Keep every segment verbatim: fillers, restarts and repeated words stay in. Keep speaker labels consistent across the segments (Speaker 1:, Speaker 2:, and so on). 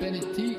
Speaker 1: Bennett T.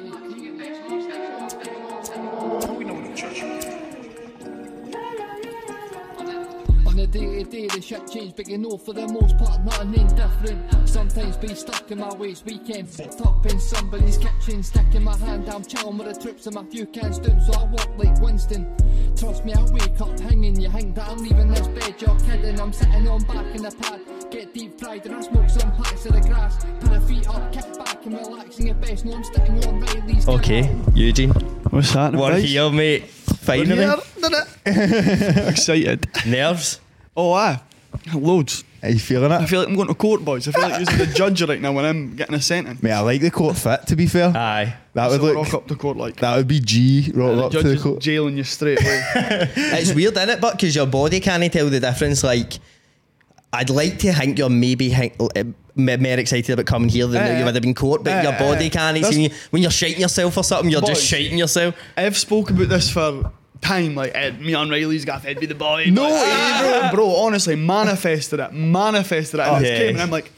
Speaker 1: On the day-to-day the shit change, but you know for the most part nothing indifferent. Sometimes be stuck in my ways, weekend fucked up in somebody's kitchen, sticking my hand, I'm chilling with the troops and my few cans down, so I walk like Winston. Trust me, I wake up hanging, you think that I'm leaving this bed, you're kidding, I'm sitting on back in the pad, get deep fried and I smoke some packs of the grass, put the feet up, kick back and relaxing at best, no I'm sitting on Riley's.
Speaker 2: Okay, Eugene.
Speaker 3: What's happening?
Speaker 2: We're
Speaker 3: guys?
Speaker 2: here, mate. Finally.
Speaker 3: We're here. Excited.
Speaker 2: Nerves?
Speaker 3: Oh, aye. Loads.
Speaker 4: Are you feeling
Speaker 3: I
Speaker 4: it?
Speaker 3: feel like I'm going to court, boys. I feel like using the judge right now when I'm getting a sentence.
Speaker 4: Mate, I like the court fit, to be fair.
Speaker 2: Aye.
Speaker 4: That would
Speaker 3: So
Speaker 4: look...
Speaker 3: rock up to court like
Speaker 4: That would be G, roll
Speaker 3: the
Speaker 4: up to
Speaker 3: judge
Speaker 4: the
Speaker 3: is
Speaker 4: court.
Speaker 3: jailing you straight away.
Speaker 2: It's weird, isn't it? But because your body can't tell the difference. Like, I'd like to think you're maybe hink, uh, more excited about coming here than
Speaker 3: Uh,
Speaker 2: you would have been caught, but
Speaker 3: uh,
Speaker 2: your body
Speaker 3: uh,
Speaker 2: can't.
Speaker 3: that's-
Speaker 2: See, when you're shiting yourself or something, you're
Speaker 3: Boys.
Speaker 2: just shiting yourself.
Speaker 3: I've spoke about this for time, like Ed, me and Riley's got fed with the boy.
Speaker 4: No,
Speaker 3: Like,
Speaker 4: eh,
Speaker 3: bro, bro, honestly, manifested it, manifested it. And
Speaker 2: Oh,
Speaker 3: it
Speaker 2: yeah.
Speaker 3: came, and I'm like,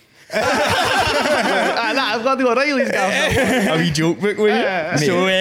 Speaker 3: ah, nah, I've got to go Riley's got
Speaker 2: A wee joke book with
Speaker 3: Uh,
Speaker 2: you. So,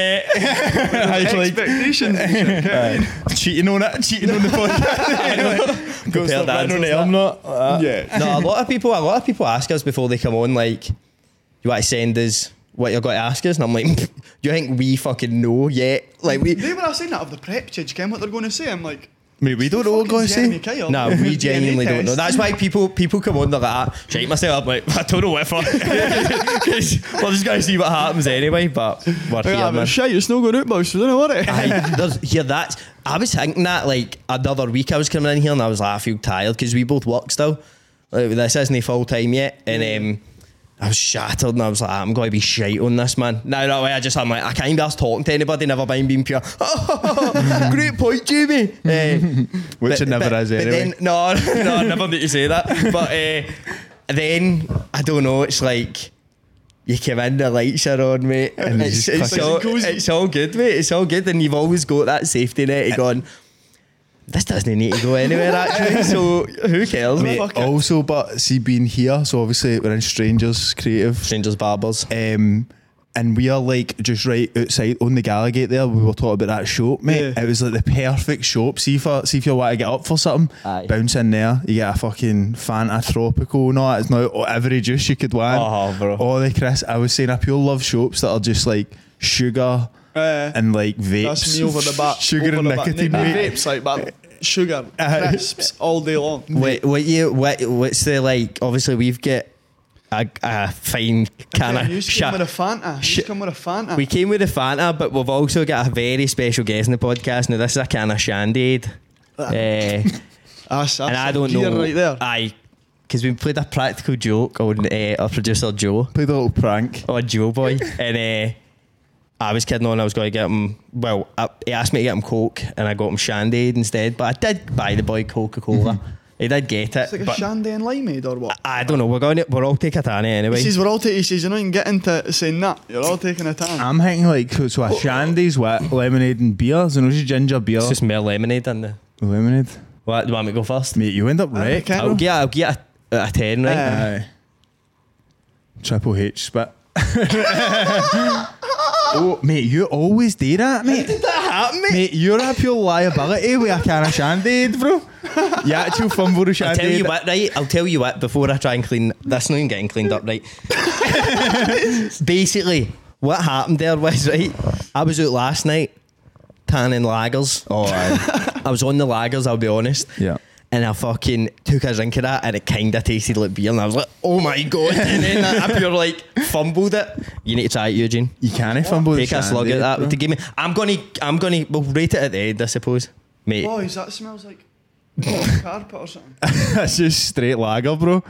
Speaker 2: uh,
Speaker 3: expectations. and shit, okay?
Speaker 4: Cheating on it, cheating on the podcast. Go
Speaker 2: Compared
Speaker 4: stop
Speaker 2: answers
Speaker 4: on
Speaker 2: to
Speaker 4: it, I'm not. Uh,
Speaker 3: Yeah.
Speaker 2: no, a lot of people, a lot of people ask us before they come on, like, you want to send us what you're going to ask us, and I'm like, do you think we fucking know yet? Like we,
Speaker 3: They were saying that of the prep judge, Ken, what they're going to say. I'm like,
Speaker 4: Mate, we don't know what we're going to say.
Speaker 3: Kyle.
Speaker 2: no, we genuinely
Speaker 3: D N A
Speaker 2: don't know.
Speaker 3: test.
Speaker 2: That's why people people come on, they're like, ah, shake myself. I'm like, I don't know what for. Because we're just going to see what happens anyway. But we're
Speaker 3: Yeah,
Speaker 2: here,
Speaker 3: but
Speaker 2: man.
Speaker 3: shit, it's no good out, boys, so don't worry.
Speaker 2: Aye, there's, here, that's. I was thinking that like another week I was coming in here and I was like, I feel tired because we both work still. Like, this isn't full time yet, and um, I was shattered and I was like, I'm going to be shite on this, man. No, no way. I just I'm like, I can't be asked talking to anybody. Never mind being pure. Great point, Jamie. Uh,
Speaker 4: Which it never is
Speaker 2: but
Speaker 4: anyway.
Speaker 2: Then, no, no, I never need to say that. But uh, then I don't know. It's like. You come in, the lights are on, mate, and
Speaker 4: you
Speaker 2: it's,
Speaker 4: just
Speaker 2: it's,
Speaker 4: click
Speaker 2: all,
Speaker 3: it. Cozy.
Speaker 2: it's all good, mate. It's all good, and you've always got that safety net of going, this doesn't need to go anywhere, actually, so who cares,
Speaker 4: Mate,
Speaker 2: mate?
Speaker 3: fuck it.
Speaker 4: also, but see, being here, so obviously we're in Strangers Creative,
Speaker 2: Strangers Barbers.
Speaker 4: um, and we are like just right outside on the Gallagate there. We were talking about that shop, mate.
Speaker 3: Yeah.
Speaker 4: It was like the perfect shop. See if I, see if you want to get up for something,
Speaker 2: Aye.
Speaker 4: bounce in there. You get a fucking Fanta Tropical. No, it's not every juice you could want.
Speaker 2: Oh, bro.
Speaker 4: All the Chris, I was saying, I pure love shops that are just like sugar
Speaker 3: Uh,
Speaker 4: and like vapes.
Speaker 3: That's me over the back.
Speaker 4: Sugar
Speaker 3: over
Speaker 4: and
Speaker 3: the back.
Speaker 4: nicotine,
Speaker 3: Maybe
Speaker 4: mate.
Speaker 3: vapes, like, but sugar,
Speaker 4: Aye.
Speaker 3: crisps, all day long.
Speaker 2: What, what you, what, what's the, like, obviously we've got a, a fine can
Speaker 3: Okay, you
Speaker 2: of
Speaker 3: just come
Speaker 2: shit.
Speaker 3: with a Fanta. You
Speaker 2: Sh-
Speaker 3: just come with a Fanta.
Speaker 2: We came with a Fanta, but we've also got a very special guest in the podcast. Now, this is a can of Shandy. Uh,
Speaker 3: That's, that's
Speaker 2: and I don't
Speaker 3: gear
Speaker 2: know.
Speaker 3: right there.
Speaker 2: Aye, because we played a practical joke on uh, our producer Joe,
Speaker 4: Played a little prank.
Speaker 2: on Joe Boy, and uh, I was kidding on. I was going to get him. Well, I, he asked me to get him Coke, and I got him Shandy instead. But I did buy the boy Coca Cola. He did get it.
Speaker 3: It's like a
Speaker 2: but
Speaker 3: shandy and limeade or what?
Speaker 2: I don't know. We're going. To, we're all taking a tan anyway.
Speaker 3: He says we're all taking. He says you're not even getting to saying that. You're all taking a tan.
Speaker 4: I'm thinking like so, so a Shandy's with lemonade and beer. So no just ginger beer.
Speaker 2: It's just more lemonade in the.
Speaker 4: Lemonade.
Speaker 2: What, do you want me to go first?
Speaker 4: Mate, you end up
Speaker 3: Aye,
Speaker 4: wrecked.
Speaker 3: can-
Speaker 2: I'll get. I'll get a, a ten, right?
Speaker 3: Uh,
Speaker 4: Aye. Triple H spit. Oh, mate, you always do that, mate.
Speaker 2: Did that happen, mate?
Speaker 4: Mate, you're a pure liability with a can of Shandy, bro. You actual fumble of
Speaker 2: I'll tell you
Speaker 4: Shandy.
Speaker 2: what, right? I'll tell you what, before I try and clean this, not even getting cleaned up, right? Basically, what happened there was, right, I was out last night tanning lagers.
Speaker 4: Oh, aye.
Speaker 2: I was on the lagers, I'll be honest.
Speaker 4: Yeah.
Speaker 2: And I fucking took a drink of that and it kind of tasted like beer. And I was like, oh my God. And then I, I pure like fumbled it. You need to try it, Eugene.
Speaker 4: You can't fumble the
Speaker 2: Take a slug
Speaker 4: Shandy,
Speaker 2: at that.
Speaker 4: bro.
Speaker 2: To give me, I'm gonna, I'm gonna, we'll rate it at the end, I suppose. Mate.
Speaker 3: boys, that smells like carpet or something.
Speaker 4: That's just straight lager, bro.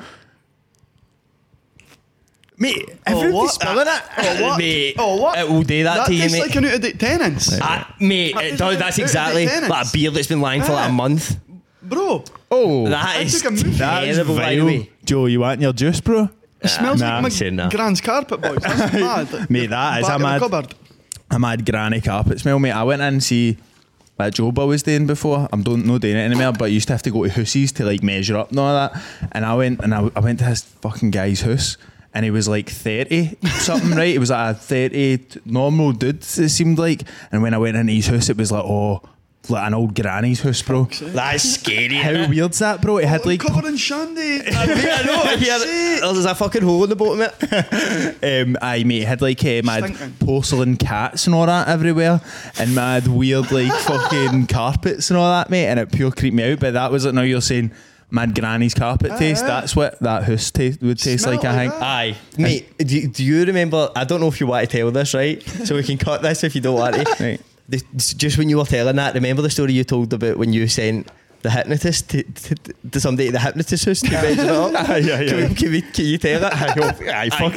Speaker 4: Mate, everybody's
Speaker 3: what?
Speaker 4: spilling it.
Speaker 3: Oh what?
Speaker 2: Mate,
Speaker 3: Oh what?
Speaker 2: it will do that,
Speaker 3: That
Speaker 2: to you,
Speaker 3: tastes
Speaker 2: mate.
Speaker 3: like an out-of-date tenants,
Speaker 2: Ah, mate,
Speaker 3: That
Speaker 2: it
Speaker 3: is
Speaker 2: does,
Speaker 3: like
Speaker 2: that's
Speaker 3: out of
Speaker 2: exactly
Speaker 3: the
Speaker 2: like a
Speaker 3: tenants.
Speaker 2: beer that's been lying for like a
Speaker 3: Ah.
Speaker 2: month.
Speaker 3: bro.
Speaker 4: Oh,
Speaker 2: That
Speaker 3: I
Speaker 2: is
Speaker 3: took a move.
Speaker 4: that is
Speaker 2: terrible, by the
Speaker 4: vile.
Speaker 2: way.
Speaker 4: Joe, you want your juice, bro?
Speaker 3: It smells
Speaker 4: nah,
Speaker 3: like
Speaker 2: saying
Speaker 3: my
Speaker 2: that.
Speaker 3: grand's carpet, boys. That's mad.
Speaker 4: Mate, that is
Speaker 3: Back
Speaker 4: a
Speaker 3: of the
Speaker 4: mad-
Speaker 3: cupboard.
Speaker 4: A mad granny carpet smell, mate. I went in and see like Joba was doing before. I'm don't not doing it anymore, but I used to have to go to Hussies to like measure up and all that. And I went and I, I went to his fucking guy's house, and he was like thirty something, right? He was like a thirty normal dude, it seemed like. And when I went into his house, it was like, oh, like an old granny's house, bro.
Speaker 2: That's scary.
Speaker 4: How weird's that, bro? It had like
Speaker 3: covered in shandy.
Speaker 2: I know. Here, there's a fucking hole in the bottom of it.
Speaker 4: um, aye, mate, it had like uh, mad
Speaker 3: Stinking.
Speaker 4: porcelain cats and all that everywhere, and mad weird like fucking carpets and all that, mate. And it pure creeped me out. But that was it. Now you're saying mad granny's carpet
Speaker 3: Aye,
Speaker 4: taste.
Speaker 3: aye.
Speaker 4: That's what that house taste would taste
Speaker 3: Smell
Speaker 4: like. I
Speaker 3: like
Speaker 4: think.
Speaker 3: that.
Speaker 2: Aye, mate. Do you, do you remember? I don't know if you want to tell this, right? So we can cut this if you don't want to.
Speaker 4: Right.
Speaker 2: The, just when you were telling that, remember the story you told about when you sent the hypnotist to, to, to somebody at the hypnotist house to measure it up?
Speaker 4: Aye, aye, aye.
Speaker 2: Can, we, can, we, can you tell that?
Speaker 4: Aye, fuck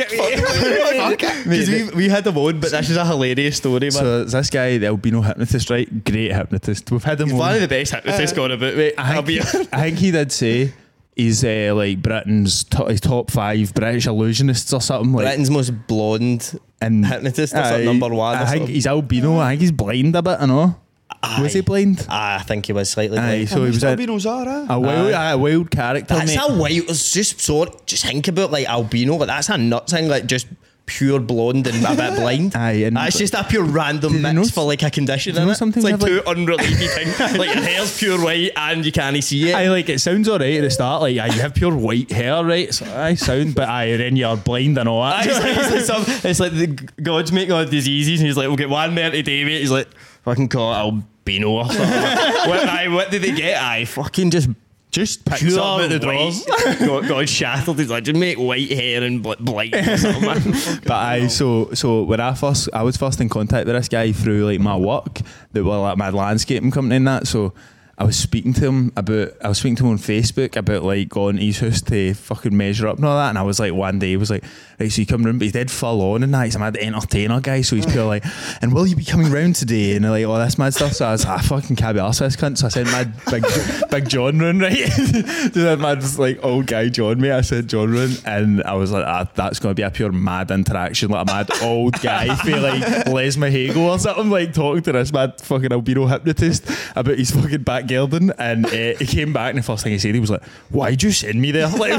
Speaker 4: it.
Speaker 2: Because we, we had him on, but this is a hilarious story, man.
Speaker 4: So this guy, the albino hypnotist, right? Great hypnotist. We've had him
Speaker 2: He's
Speaker 4: on.
Speaker 2: one of the best hypnotists going about, mate.
Speaker 4: I
Speaker 2: I'll be
Speaker 4: think, I think he did say he's uh, like Britain's to- his top five British illusionists or something. Like,
Speaker 2: Britain's most blonde
Speaker 4: and
Speaker 2: hypnotist or
Speaker 4: aye,
Speaker 2: something, number one. or
Speaker 4: I think
Speaker 2: something.
Speaker 4: he's albino. I think he's blind a bit. I know. Was he
Speaker 2: Aye.
Speaker 4: blind?
Speaker 2: Aye, I think he was slightly
Speaker 4: Aye,
Speaker 2: blind.
Speaker 4: so he was a,
Speaker 3: albinos are, eh?
Speaker 4: a wild, aye, a wild character.
Speaker 2: That's
Speaker 4: mate.
Speaker 2: a wild. It's just so. Just think about like albino. Like that's a nut thing. Like just pure blonde and a bit blind.
Speaker 4: Aye, and-
Speaker 2: that's just a pure random
Speaker 4: Did you
Speaker 2: mix
Speaker 4: know-
Speaker 2: for like a condition.
Speaker 4: did you know
Speaker 2: In it.
Speaker 4: something
Speaker 2: It's like
Speaker 4: we
Speaker 2: two
Speaker 4: have,
Speaker 2: unrelated things. Like your hair's pure white and you can't see it.
Speaker 4: I like it sounds alright at the start, like aye, you have pure white hair, right? So I sound, but aye, then you're blind and all
Speaker 2: Aye,
Speaker 4: that.
Speaker 2: it's, like, it's, like some, it's like the God's making all diseases, and he's like, "We'll get one there today, mate." He's like, "Fucking call it albino or something." what, aye, what did they get? Aye, fucking just.
Speaker 4: Just picks
Speaker 2: Pure
Speaker 4: up at the
Speaker 2: white.
Speaker 4: drawers.
Speaker 2: got, got shattered. He's like, just make white hair and bl- blind or something, man.
Speaker 4: But I so so when I first I was first in contact with this guy through like my work, that were like my landscaping company and that. So I was speaking to him about I was speaking to him on Facebook about like going to his house to fucking measure up and all that. And I was like, one day he was like, right, so you come round, but he's dead full on and that. He's a mad entertainer guy, so he's pure like, and will you be coming round today? And like all this mad stuff. So I was like, I fucking can't be arsed with this cunt. So I sent mad big big John round, right? To that mad like old guy John, mate. I said John round, and I was like, ah, that's gonna be a pure mad interaction, like a mad old guy feel like Les Mahego or something, like talking to this mad fucking albino hypnotist about his fucking back garden. And uh, he came back and the first thing he said, he was like, why'd you send me there? Like,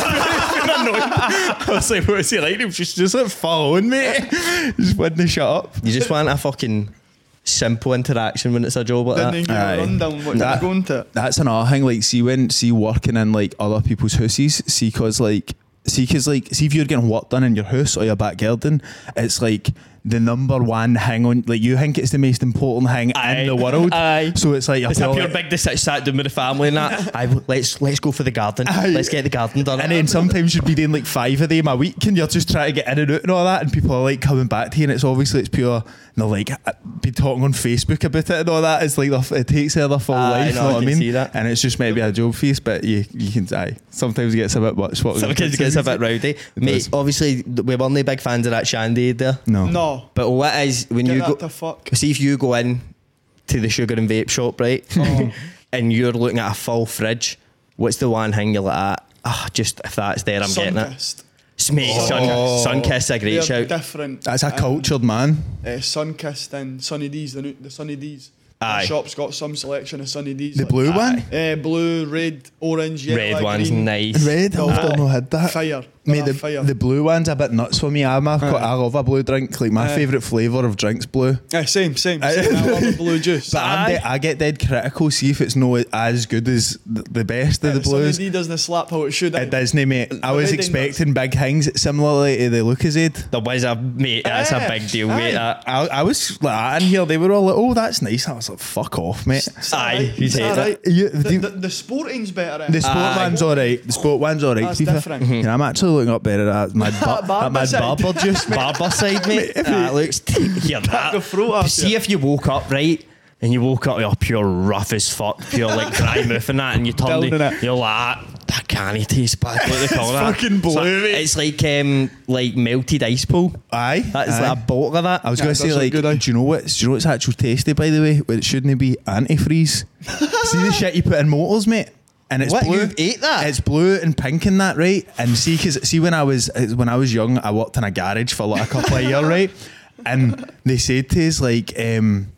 Speaker 4: I was like, what was he like? He was just, just like following me. Just wouldn't shut up.
Speaker 2: You just want a fucking simple interaction when it's a job like
Speaker 3: Then
Speaker 2: that.
Speaker 3: they give
Speaker 4: Aye.
Speaker 3: a rundown what
Speaker 4: That-
Speaker 3: you're going to.
Speaker 4: That's another thing. Like, see when see working in like other people's houses. See, cause like see, cause like see if you're getting work done in your house or your back garden, it's like the number one thing on. Like you think it's the most important thing
Speaker 2: Aye.
Speaker 4: in the world.
Speaker 2: Aye.
Speaker 4: So it's like you're
Speaker 2: It's a
Speaker 4: pure
Speaker 2: pure
Speaker 4: like-
Speaker 2: big decision. Sat down with the family and that. Aye, well, let's let's go for the garden.
Speaker 4: Aye.
Speaker 2: Let's get the garden done.
Speaker 4: And then sometimes you'd be doing like five of them a week, and you're just trying to get in and out and all that, and people are like coming back to you, and it's obviously it's pure. And they're like uh, be talking on Facebook about it and all that. It's like their, it takes their full
Speaker 2: Aye,
Speaker 4: life.
Speaker 2: no,
Speaker 4: know
Speaker 2: I
Speaker 4: what I
Speaker 2: can
Speaker 4: mean?
Speaker 2: see that.
Speaker 4: And it's just maybe a job face, but you you can aye. Sometimes it gets a bit much. What
Speaker 2: Some kids gets a bit rowdy. Mate,
Speaker 4: does.
Speaker 2: obviously we weren't big fans of that Shandy there.
Speaker 4: No.
Speaker 3: No.
Speaker 2: But what is when
Speaker 3: Get
Speaker 2: you
Speaker 3: that
Speaker 2: go
Speaker 3: to fuck.
Speaker 2: see if you go in to the sugar and vape shop, right?
Speaker 3: Oh.
Speaker 2: And you're looking at a full fridge, what's the one thing you're like, ah, ah, just if that's there, I'm getting it.
Speaker 3: Sunkist.
Speaker 2: Mate,
Speaker 3: Oh.
Speaker 2: Sun, Sunkist a great
Speaker 3: They're
Speaker 2: shout.
Speaker 3: different.
Speaker 4: That's a
Speaker 3: Um,
Speaker 4: cultured man.
Speaker 3: Uh, Sunkist and Sunny D's, the, new, the Sunny D's.
Speaker 2: Aye.
Speaker 3: The shop's got some selection of Sunny D's.
Speaker 4: The
Speaker 3: like-
Speaker 4: blue one?
Speaker 3: Uh, blue, red, orange, yellow,
Speaker 2: Red one's
Speaker 3: green.
Speaker 2: nice.
Speaker 4: Red,
Speaker 3: No.
Speaker 4: I've still not had that.
Speaker 3: Fire.
Speaker 4: Mate,
Speaker 3: They're
Speaker 4: the,
Speaker 3: fire.
Speaker 4: the blue one's a bit nuts for me. I'm a, quite, I love a blue drink. Like my
Speaker 3: Aye.
Speaker 4: favourite flavour of drink's blue.
Speaker 3: Uh, same, same.
Speaker 4: Aye.
Speaker 3: same. I love a blue juice.
Speaker 4: But I'm
Speaker 2: Aye.
Speaker 4: de- I get dead critical. See if it's no as good as the, the best of the blues.
Speaker 3: Sunny D doesn't slap how it should.
Speaker 4: It doesn't, mate. I was
Speaker 3: Reading
Speaker 4: expecting big things similarly to the Lucozade.
Speaker 2: There was a mate, that's a big deal, mate. That.
Speaker 4: I, I was like, in here, they were all like, oh, that's nice. I was like, fuck off, mate.
Speaker 2: Aye, he's
Speaker 3: It's
Speaker 2: hated
Speaker 3: alright.
Speaker 2: it.
Speaker 4: You-
Speaker 3: The,
Speaker 4: the-
Speaker 3: the, the sporting's better. eh?
Speaker 4: The sport
Speaker 2: Aye.
Speaker 4: one's alright. The sport one's alright.
Speaker 3: That's
Speaker 4: To be fair.
Speaker 3: different.
Speaker 4: Yeah, I'm actually looking up better at my bar- at my
Speaker 3: Barber side.
Speaker 4: barber juice.
Speaker 2: Barber side, mate. That looks t- hear that.
Speaker 3: the throat off
Speaker 2: See
Speaker 3: you.
Speaker 2: if you woke up right and you woke up, you're pure rough as fuck, pure like dry mouth and that, and you turned
Speaker 4: Building
Speaker 2: it,
Speaker 4: it.
Speaker 2: you're like, that can't taste bad. What they call that?
Speaker 4: fucking blue,
Speaker 2: It's like,
Speaker 4: mate.
Speaker 2: it's like um, like melted ice pool.
Speaker 4: Aye.
Speaker 2: That's
Speaker 4: aye.
Speaker 2: like a bottle of that.
Speaker 4: I was
Speaker 3: Yeah,
Speaker 4: going
Speaker 3: it
Speaker 4: to say,
Speaker 3: does look
Speaker 4: like,
Speaker 3: good, aye.
Speaker 4: do you know what? Do you know what's actual tasty, by the way? Well, it shouldn't be antifreeze. See the shit you put in motors, mate? And it's
Speaker 2: What,
Speaker 4: blue.
Speaker 2: you ate that?
Speaker 4: It's blue and pink in that, right? And see, cause see, when I was when I was young, I worked in a garage for like a couple of years, right? And they said to us like, um,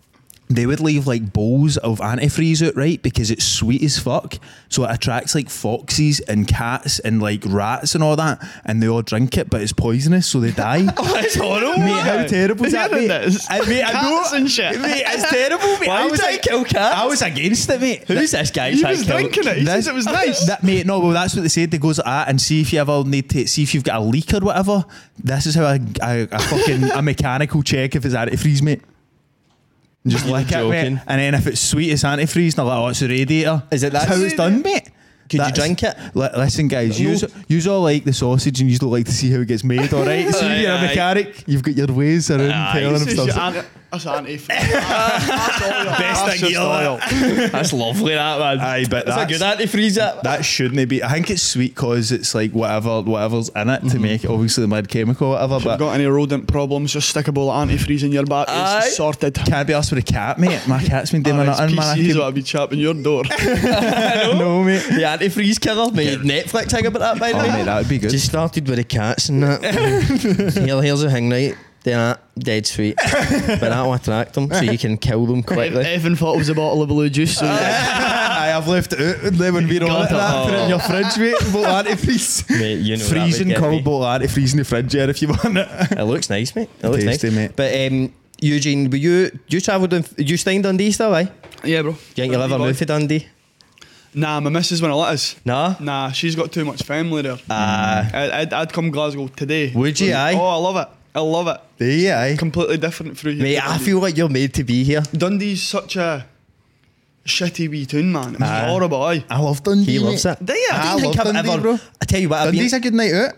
Speaker 4: they would leave like bowls of antifreeze out, right? Because it's sweet as fuck. So it attracts like foxes and cats and like rats and all that. And they all drink it, but it's poisonous, so they die.
Speaker 2: Oh, it's horrible.
Speaker 4: Mate, how terrible is that, mate?
Speaker 3: This?
Speaker 4: I, mate, I
Speaker 3: Cats
Speaker 4: know,
Speaker 3: and shit.
Speaker 4: Mate, it's terrible, mate.
Speaker 2: Why
Speaker 4: I
Speaker 2: would
Speaker 4: was
Speaker 2: I
Speaker 4: like,
Speaker 2: kill cats?
Speaker 4: I was against it, mate.
Speaker 2: Who's this guy?
Speaker 3: He
Speaker 2: trying
Speaker 3: was
Speaker 2: to kill-
Speaker 3: drinking it. He
Speaker 4: This-
Speaker 3: said it was nice.
Speaker 4: That, mate, no, well, that's what they said. They goes like that, and see if you ever need to see if you've got a leak or whatever. This is how I, I, I fucking a mechanical check if it's antifreeze, mate. Just
Speaker 2: You're
Speaker 4: lick it, mate.
Speaker 2: joking.
Speaker 4: And then if it's sweet as antifreeze, and I'm like, oh, it's a radiator.
Speaker 2: Is it
Speaker 4: That's
Speaker 2: that
Speaker 4: how it's
Speaker 2: sweet?
Speaker 4: done, mate?
Speaker 2: Could
Speaker 4: That's-
Speaker 2: you drink it?
Speaker 4: Li- listen, guys, you you all like the sausage, and you don't like to see how it gets made. All right, so
Speaker 2: Aye,
Speaker 4: you're a
Speaker 2: aye.
Speaker 4: mechanic. You've got your ways around
Speaker 2: Aye,
Speaker 4: telling them
Speaker 3: This is
Speaker 4: stuff.
Speaker 3: your anti- That's anti-freeze. That's oil.
Speaker 4: Best
Speaker 3: That's
Speaker 4: thing
Speaker 3: just
Speaker 4: you
Speaker 3: oil.
Speaker 2: That's lovely, that man.
Speaker 4: Aye, but
Speaker 2: that's,
Speaker 4: that's-
Speaker 2: a good antifreeze. That.
Speaker 4: That shouldn't be. I think it's sweet because it's like whatever whatever's in it to make it obviously the mad chemical or whatever.
Speaker 3: If you've
Speaker 4: But
Speaker 3: got any rodent problems, just stick a bowl of antifreeze in your back.
Speaker 2: Aye.
Speaker 3: It's sorted.
Speaker 4: can't be asked with a cat, mate. My cat's been doing
Speaker 3: Oh,
Speaker 4: my
Speaker 3: it's
Speaker 4: nothing, man. I
Speaker 3: P Cs
Speaker 4: keep-
Speaker 3: that'll be chapping your door.
Speaker 4: no, mate.
Speaker 2: The antifreeze killer. Made Netflix thing about that, by the
Speaker 4: Oh,
Speaker 2: way.
Speaker 4: mate, that would be good.
Speaker 2: Just started with the cats and that. Here, here's the thing, right? They're dead sweet, but that'll attract them, so you can kill them quickly.
Speaker 3: Evan thought it was a bottle of blue juice. So
Speaker 4: I have left it out and then when we're on it, that, put it in your fridge, mate. Bottle of antifreeze.
Speaker 2: Mate, you know that would
Speaker 4: Freezing
Speaker 2: get
Speaker 4: cold
Speaker 2: me.
Speaker 4: bottle of antifreeze in the fridge, yeah, if you want it.
Speaker 2: It looks nice, mate. It looks
Speaker 4: Tasty,
Speaker 2: nice,
Speaker 4: mate.
Speaker 2: But um, Eugene, were you you travelled? In, you staying in Dundee still, eh? Do
Speaker 3: yeah, bro.
Speaker 2: you think you'll ever move to Dundee?
Speaker 3: Nah, my missus won't let us.
Speaker 2: No.
Speaker 3: Nah, she's got too much family there.
Speaker 2: Uh,
Speaker 3: I'd, I'd, I'd come Glasgow today.
Speaker 2: Would you, aye?
Speaker 3: Oh, I love it. I love it.
Speaker 4: Yeah, aye.
Speaker 3: Completely different through here.
Speaker 2: mate,
Speaker 3: to
Speaker 2: I
Speaker 3: Dundee.
Speaker 2: feel like you're made to be here.
Speaker 3: Dundee's such a shitty wee tune, man. It was
Speaker 4: Aye.
Speaker 3: horrible, aye.
Speaker 4: I love Dundee.
Speaker 2: He loves
Speaker 4: mate.
Speaker 2: it.
Speaker 3: Do you?
Speaker 2: I
Speaker 4: I
Speaker 2: don't think
Speaker 4: love
Speaker 2: I've
Speaker 4: Dundee,
Speaker 2: ever.
Speaker 4: bro.
Speaker 2: I tell you what, I've
Speaker 4: Dundee's
Speaker 2: been,
Speaker 4: a good night out.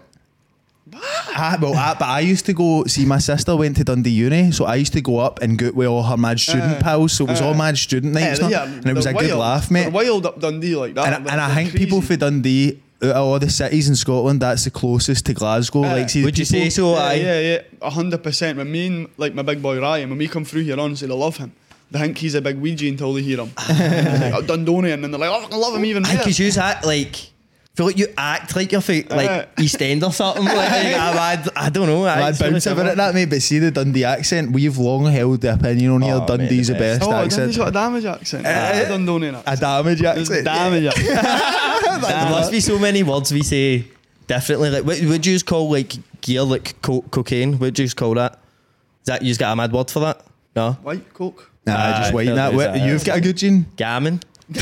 Speaker 4: Ah, well, I, but I used to go see my sister went to Dundee Uni, so I used to go up and go with all her mad student
Speaker 3: Uh,
Speaker 4: pals. So it was
Speaker 3: uh,
Speaker 4: all mad student nights,
Speaker 3: Yeah,
Speaker 4: no?
Speaker 3: yeah,
Speaker 4: and it was a
Speaker 3: they're
Speaker 4: good
Speaker 3: wild.
Speaker 4: laugh, mate.
Speaker 3: They're wild up Dundee like that.
Speaker 4: And,
Speaker 3: They're-
Speaker 4: and I
Speaker 3: they're
Speaker 4: think people
Speaker 3: crazy.
Speaker 4: for Dundee, out of all the cities in Scotland, that's the closest to Glasgow.
Speaker 3: Uh,
Speaker 4: like, see, the
Speaker 2: would you
Speaker 4: people-
Speaker 2: say so?
Speaker 3: Yeah,
Speaker 2: aye.
Speaker 3: yeah, yeah, a hundred percent. When me and like my big boy Ryan, when we come through here, honestly, they love him. They think he's a big Ouija until they hear him. Like, oh, Dundonian, and they're like, oh, I love him even
Speaker 2: I think
Speaker 3: more.
Speaker 2: you use act like. I feel like you act like you're from, like
Speaker 3: Uh.
Speaker 2: East End or something. Like, like, I, I, I don't know.
Speaker 4: I'd bounce about it, that mate. But see the Dundee accent, we've long held the opinion on here.
Speaker 2: Oh, mate,
Speaker 4: Dundee's
Speaker 2: the
Speaker 4: the best,
Speaker 3: Oh,
Speaker 4: accent.
Speaker 3: Dundee's got a damage accent. Uh, Dundonian.
Speaker 4: A damage
Speaker 3: It's
Speaker 4: accent.
Speaker 3: damage accent.
Speaker 2: There must be so many words we say differently. Like, what would you call like gear like co- cocaine? What would you call that? Is that you've got a mad word for that? No,
Speaker 3: White Coke.
Speaker 4: Nah,
Speaker 2: Aye,
Speaker 4: just waiting that.
Speaker 2: there
Speaker 4: What,
Speaker 2: is a-
Speaker 4: you've got a good gene.
Speaker 2: gammon.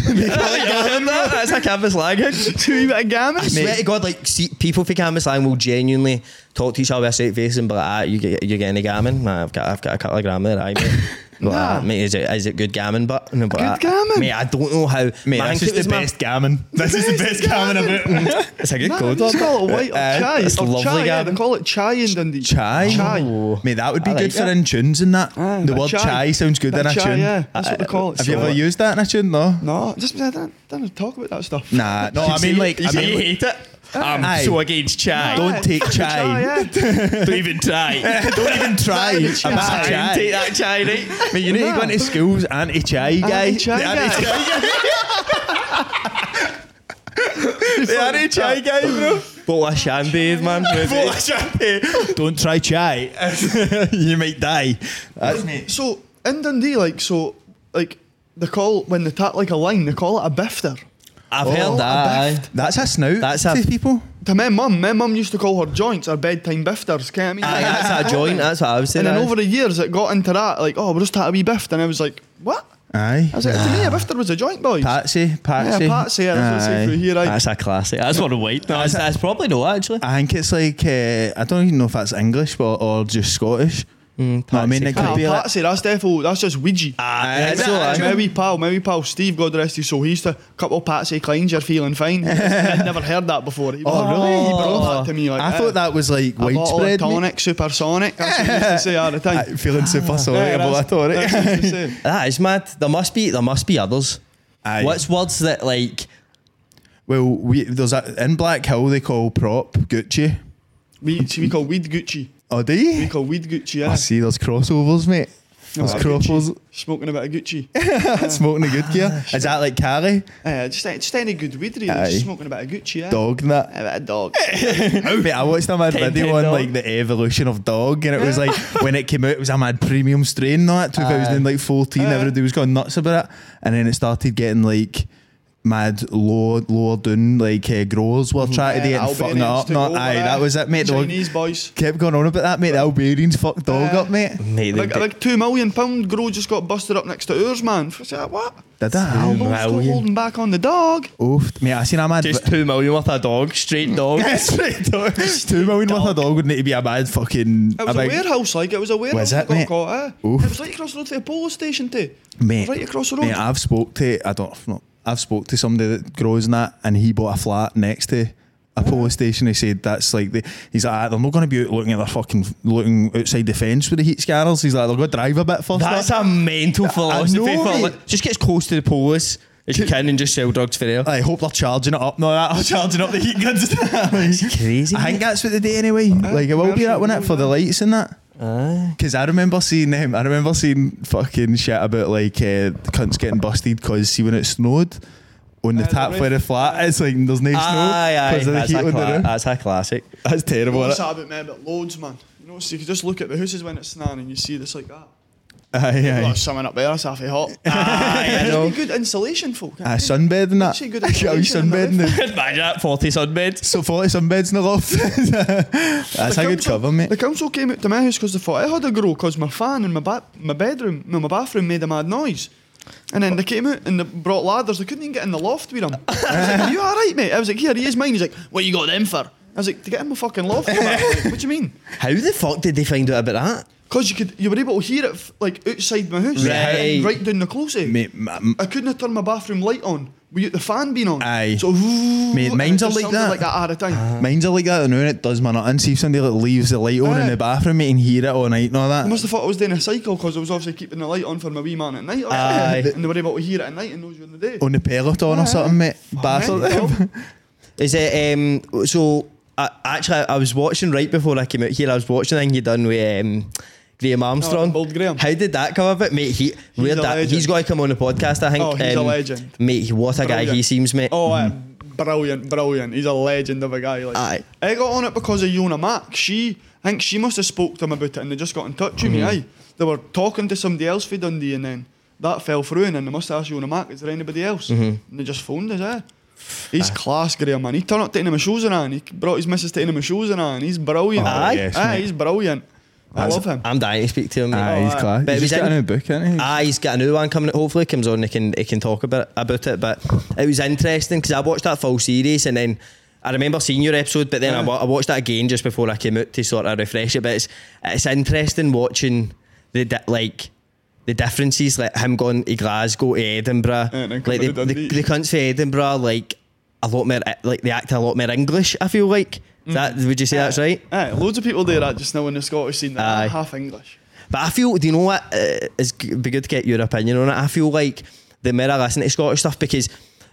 Speaker 2: That's a campus language.
Speaker 3: Two bit of gammon.
Speaker 2: I swear to God, like see, people for campus slang will genuinely talk to each other with a straight face and be like, ah, you get you get any gammon? Nah, I've got I've got a couple of gram there, aye, mate. But,
Speaker 3: Nah.
Speaker 2: uh, mate, is it is it good gammon? But and
Speaker 3: Good gammon?
Speaker 2: mate. I don't know how.
Speaker 4: Mate,
Speaker 2: I
Speaker 4: that's
Speaker 2: think
Speaker 4: just
Speaker 2: it
Speaker 4: the
Speaker 2: was my-
Speaker 4: best gammon. This is the best gammon about.
Speaker 2: It's a good
Speaker 3: Nah,
Speaker 2: code.
Speaker 3: they just call it white or
Speaker 2: Uh,
Speaker 3: chai.
Speaker 2: it's
Speaker 3: Or
Speaker 2: lovely
Speaker 3: chai, yeah,
Speaker 2: gammon.
Speaker 3: they call it chai in Dundee.
Speaker 4: Chai?
Speaker 3: Chai.
Speaker 2: Oh.
Speaker 4: Mate, that would be
Speaker 2: I
Speaker 4: good
Speaker 2: like
Speaker 4: for
Speaker 2: that.
Speaker 4: in tunes and that.
Speaker 3: Aye,
Speaker 4: the
Speaker 3: a
Speaker 4: word chai sounds good
Speaker 3: A
Speaker 4: in a
Speaker 3: chai,
Speaker 4: tune.
Speaker 3: yeah. That's what they call it.
Speaker 4: Have you
Speaker 3: So-
Speaker 4: ever used that in a tune? No.
Speaker 3: No, just I don't, don't talk about that stuff.
Speaker 4: Nah, no. I mean, like, I mean,
Speaker 2: hate it. I'm
Speaker 4: Aye.
Speaker 2: so against chai.
Speaker 4: don't take chai.
Speaker 3: yeah.
Speaker 2: Don't even try.
Speaker 4: Don't even try. A bit of
Speaker 2: Try and
Speaker 4: chai.
Speaker 2: take that chai, right?
Speaker 4: Mate, you need to go into schools anti-chai guy.
Speaker 3: Anti-chai
Speaker 4: The
Speaker 3: guy.
Speaker 4: anti-chai The anti-chai guy, bro.
Speaker 2: Bottle of champagne, man.
Speaker 4: Bottle of champagne. Don't try chai. You might die. That's me.
Speaker 3: So in Dundee, like so, like they call when they tap like a line, they call it a bifter.
Speaker 2: I've
Speaker 3: Oh,
Speaker 2: heard that.
Speaker 3: a
Speaker 2: aye.
Speaker 4: That's a snout
Speaker 2: That's
Speaker 4: to
Speaker 2: a-
Speaker 4: people.
Speaker 3: To my mum, my mum used to call her joints our bedtime bifters. Can't I mean?
Speaker 2: Aye, that's a joint. That's what I was saying.
Speaker 3: And then
Speaker 2: aye.
Speaker 3: over the years, it got into that, like, oh, we'll just have a wee bift. And I was like, what?
Speaker 4: Aye.
Speaker 3: I was like, to me, a bifter was a joint, boys.
Speaker 4: Patsy, Patsy.
Speaker 3: Yeah, Patsy, yeah, that's what I say through here, right?
Speaker 2: That's a classic. That's one of white. No, that's, that's probably no, actually.
Speaker 4: I think it's like, uh, I don't even know if that's English but, or just Scottish.
Speaker 2: Mm,
Speaker 4: No, I mean, it
Speaker 2: Patsy.
Speaker 4: could
Speaker 3: Ah,
Speaker 4: be like,
Speaker 3: Patsy, that's defo, that's just Ouija.
Speaker 2: Ah,
Speaker 4: Aye,
Speaker 2: is
Speaker 4: is
Speaker 2: it?
Speaker 4: it?
Speaker 2: Aye.
Speaker 3: my wee pal, my wee pal Steve, God rest his soul, he used to couple Patsy Kleins, you're feeling fine. I'd never heard that before. He,
Speaker 4: Oh, really?
Speaker 3: He brought that to me like
Speaker 4: I thought that was like
Speaker 3: a bottle of
Speaker 4: widespread. mate.
Speaker 3: tonic, supersonic. That's what he used to say all the time.
Speaker 4: Aye, feeling super sorry
Speaker 3: Yeah,
Speaker 4: about
Speaker 3: that's-
Speaker 4: that, alright?
Speaker 3: that's what he used to say.
Speaker 2: That is mad. There must be. There must be others.
Speaker 4: Aye.
Speaker 2: What's words that like?
Speaker 4: Well, we, there's a, in Black Hill they call prop Gucci.
Speaker 3: We, we call weed Gucci.
Speaker 4: Oh, do
Speaker 3: We
Speaker 4: you?
Speaker 3: call weed Gucci,
Speaker 4: I
Speaker 3: yeah.
Speaker 4: see, there's crossovers, mate.
Speaker 3: Gucci.
Speaker 4: Croppers.
Speaker 3: Smoking a bit of Gucci.
Speaker 4: Smoking a good gear. Is that like Cali?
Speaker 3: Uh, just, just any good weed, really.
Speaker 4: Aye.
Speaker 3: Just smoking a bit of Gucci, yeah.
Speaker 4: Dog and that.
Speaker 3: A bit of dog.
Speaker 4: Mate, I watched a mad
Speaker 2: Ten,
Speaker 4: video
Speaker 2: ten
Speaker 4: on
Speaker 2: dog.
Speaker 4: like the evolution of dog, and it was like when it came out, it was a mad premium strain. That two thousand fourteen,
Speaker 3: Aye.
Speaker 4: everybody was going nuts about it, and then it started getting like mad low, lower down like uh, growers were trying to do it and fucking it
Speaker 3: Albanians
Speaker 4: up.
Speaker 3: took
Speaker 4: Not
Speaker 3: over,
Speaker 4: aye,
Speaker 3: eh?
Speaker 4: that was it, mate. The
Speaker 3: Chinese boys.
Speaker 4: kept going on about that, mate. The Albanians fucked dog
Speaker 3: Aye.
Speaker 4: up, mate.
Speaker 2: Mate,
Speaker 3: A
Speaker 2: the,
Speaker 3: big, a big two million pound grow just got busted up next to ours, man. I said, what?
Speaker 4: Did that?
Speaker 3: Almost
Speaker 2: million.
Speaker 3: holding back on the dog.
Speaker 4: Oof, mate. I seen a mad.
Speaker 2: just two million worth of dog, straight dog.
Speaker 4: Straight dog. Two million worth of dog would need to be a mad fucking.
Speaker 3: It was a,
Speaker 4: big,
Speaker 3: warehouse, like it was a warehouse.
Speaker 4: Was
Speaker 3: that
Speaker 4: it,
Speaker 3: got
Speaker 4: mate?
Speaker 3: caught, eh?
Speaker 4: Oof.
Speaker 3: It was right across the road to the police station, too.
Speaker 4: Mate,
Speaker 3: Right across the road.
Speaker 4: Mate, I've spoke to I don't know. I've spoke to somebody that grows in that, and he bought a flat next to a police station. He said that's like the. He's like, ah, they're not going to be out looking at their fucking looking outside the fence with the heat scanners. He's like, they're going to drive a bit first.
Speaker 2: That's a mental philosophy.
Speaker 4: know,
Speaker 2: for,
Speaker 4: mate.
Speaker 2: like, just get as close to the police as you can and just sell drugs for there.
Speaker 4: I hope they're charging it up. No, that I'm charging up the heat guns. It's
Speaker 2: crazy.
Speaker 4: I think that's what they do anyway. Like it will be that, won't it, for the lights and that. Because I remember seeing um, I remember seeing fucking shit about like uh, cunts getting busted because see when it snowed on the
Speaker 3: Uh,
Speaker 4: tap
Speaker 3: the
Speaker 4: for the flat, it's like there's no snow
Speaker 2: Aye, aye.
Speaker 4: because of the
Speaker 2: That's
Speaker 4: heat
Speaker 2: a,
Speaker 4: on the
Speaker 2: cla-
Speaker 4: roof.
Speaker 2: that's a classic.
Speaker 4: That's terrible.
Speaker 3: What's
Speaker 4: Isn't
Speaker 3: that about, man? But loads, man. You know, so you can just look at the houses when it's snowing and you see this like that.
Speaker 4: it? Aye,
Speaker 3: Oh,
Speaker 4: aye.
Speaker 3: there's someone up there, that's half a hot.
Speaker 2: Aye, I
Speaker 3: There's
Speaker 2: know.
Speaker 3: be good insulation, folk.
Speaker 4: Aye, sunbed and that.
Speaker 3: Actually good
Speaker 4: Aye,
Speaker 3: insulation in the
Speaker 4: sunbed and the
Speaker 2: Imagine that forty sunbeds.
Speaker 4: so forty sunbeds in the loft. That's
Speaker 3: The
Speaker 4: a good
Speaker 3: council-
Speaker 4: cover, mate.
Speaker 3: The council came out to my house because they thought I had a grow because my fan in my ba- my bedroom, no, my bathroom made a mad noise. And then they came out and they brought ladders. They couldn't even get in the loft with them. I was like, are you alright, mate? I was like, here, he is mine. He's like, what you got them for? I was like, to get in my fucking loft. I'm like, what do you mean?
Speaker 2: How the fuck did they find out about that?
Speaker 3: Because you could, you were able to hear it f- like outside my house,
Speaker 2: Right.
Speaker 3: right down the closey.
Speaker 4: Mate, m-
Speaker 3: I couldn't have turned my bathroom light on without the fan being on.
Speaker 4: Aye.
Speaker 3: So,
Speaker 4: Mate,
Speaker 3: and
Speaker 4: mine's
Speaker 3: it
Speaker 4: are
Speaker 3: just
Speaker 4: like
Speaker 3: sounded
Speaker 4: that.
Speaker 3: like that all the time.
Speaker 4: Mine's are like that now, and it does my nothing. See if somebody like leaves the light on in
Speaker 3: Aye.
Speaker 4: the bathroom, mate, and hear it all night and all that.
Speaker 3: I must have thought I was doing a cycle because I was obviously keeping the light on for my wee man at night.
Speaker 2: Aye.
Speaker 3: And they were able to hear it at night and know during the day.
Speaker 4: On the peloton or something, mate. Bastard.
Speaker 3: Mental.
Speaker 2: Is it um so I, actually I was watching right before I came out here, I was watching a thing you done with um Graham Armstrong.
Speaker 3: Oh, Bold Graham.
Speaker 2: How did that come about, mate? He he's,
Speaker 3: a
Speaker 2: that,
Speaker 3: legend.
Speaker 2: he's got to come on the podcast, I think.
Speaker 3: Oh, he's a legend.
Speaker 2: Mate, what a guy he
Speaker 3: Brilliant.
Speaker 2: seems, mate.
Speaker 3: Oh, uh, brilliant, brilliant. He's a legend of a guy. Like,
Speaker 2: Aye.
Speaker 3: I got on it because of Yona Mac. She, I think she must have spoke to him about it and they just got in touch with me. Aye. They were talking to somebody else for Dundee and then that fell through and then they must have asked Yona Mac, is there anybody else? And they just phoned us, eh? He's class, Graham, man. He turned up to any of my shows and on. He brought his missus to any of my shows and on. He's brilliant.
Speaker 4: Oh,
Speaker 2: Aye.
Speaker 4: yes,
Speaker 3: Aye,
Speaker 4: mate.
Speaker 3: he's brilliant. I love him.
Speaker 2: I'm dying to speak to him, mate.
Speaker 4: Aye, he's
Speaker 3: aye.
Speaker 4: class.
Speaker 2: But
Speaker 4: He's
Speaker 2: it was
Speaker 4: just got
Speaker 2: in-
Speaker 4: a new book, hasn't he?
Speaker 2: Ah, he's got a new one coming out. Hopefully, comes on. He can he can talk about about it. But it was interesting because I watched that full series and then I remember seeing your episode, but then I,
Speaker 3: Yeah.
Speaker 2: wa- I watched that again just before I came out to sort of refresh it. But it's it's interesting watching the di- like the differences, like him going to Glasgow, to Edinburgh,
Speaker 3: Yeah, and then
Speaker 2: like the,
Speaker 3: coming to
Speaker 2: the,
Speaker 3: Dundee.
Speaker 2: the cunts for Edinburgh, like a lot more, like they act a lot more English. I feel like Is that would you say that's right?
Speaker 3: Aye, loads of people do that just now in the Scottish scene that
Speaker 2: Aye.
Speaker 3: are half English.
Speaker 2: But I feel, do you know what? Uh, it's g- be good to get your opinion on it. I feel like the more I listen to Scottish stuff because,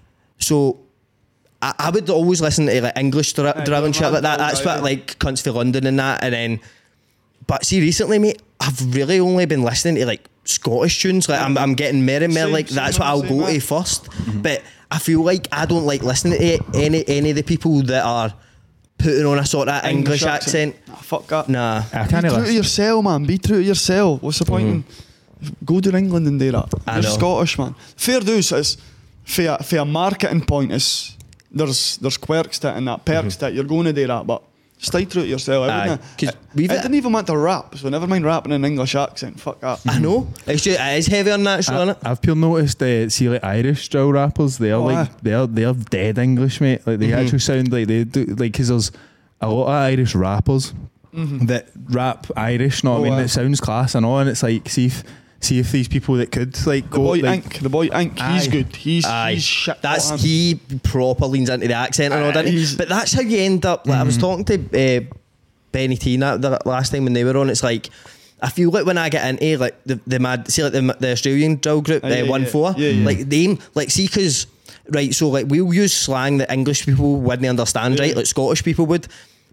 Speaker 2: so I, I would always listen to like English dri-
Speaker 3: Aye,
Speaker 2: drill and shit like that.
Speaker 3: aye,
Speaker 2: That's
Speaker 3: aye.
Speaker 2: what like cunts for London and that. And then, but see, recently, mate, I've really only been listening to like Scottish tunes. Like I'm, I'm getting more and more
Speaker 3: Same,
Speaker 2: like
Speaker 3: same,
Speaker 2: that's what I'll
Speaker 3: same,
Speaker 2: go
Speaker 3: aye.
Speaker 2: to first. But I feel like I don't like listening to any any of the people that are putting on a sort of English, accent.
Speaker 3: Nah, fuck that.
Speaker 2: Nah.
Speaker 4: I
Speaker 3: Be
Speaker 4: can't
Speaker 3: true to
Speaker 4: listen.
Speaker 3: yourself, man. Be true to yourself. What's the point in go to England and do that?
Speaker 2: I
Speaker 3: You're
Speaker 2: know.
Speaker 3: Scottish, man. Fair dues is for a, for a marketing point is there's there's quirks to it and that perks to it. You're going to do that, but stay true to yourself. I,
Speaker 2: Aye.
Speaker 3: wouldn't-
Speaker 2: 'Cause
Speaker 3: I,
Speaker 2: we've-
Speaker 3: I didn't even want to rap, so never mind rapping in an English accent. Fuck that.
Speaker 2: I know. It's just, it is heavy on natural, isn't it?
Speaker 4: I, I've pure noticed uh, see like Irish drill rappers they're
Speaker 3: Oh,
Speaker 4: like
Speaker 3: aye.
Speaker 4: they're they're dead English, mate. Like they actually sound like they do, like because there's a lot of Irish rappers that rap Irish, know what
Speaker 3: Oh,
Speaker 4: I mean?
Speaker 3: aye.
Speaker 4: It sounds class and all, and it's like see if see if these people that could like
Speaker 3: The
Speaker 4: go
Speaker 3: boy
Speaker 4: like,
Speaker 3: Ink, the boy Ink, he's
Speaker 4: Aye.
Speaker 3: good. He's
Speaker 2: Aye.
Speaker 3: he's shit.
Speaker 2: That's
Speaker 3: hot, man.
Speaker 2: he proper leans into the accent and all
Speaker 3: Aye,
Speaker 2: that.
Speaker 3: he's-
Speaker 2: But that's how you end up. Like I was talking to uh, Benny T that the last time when they were on. It's like I feel like when I get into like the the mad, see like the, the Australian drill group,
Speaker 3: Aye,
Speaker 2: the
Speaker 3: yeah,
Speaker 2: one
Speaker 3: yeah.
Speaker 2: four,
Speaker 3: Yeah, yeah.
Speaker 2: like they like see because right. So like we'll use slang that English people wouldn't understand,
Speaker 3: Yeah.
Speaker 2: right? Like Scottish people would.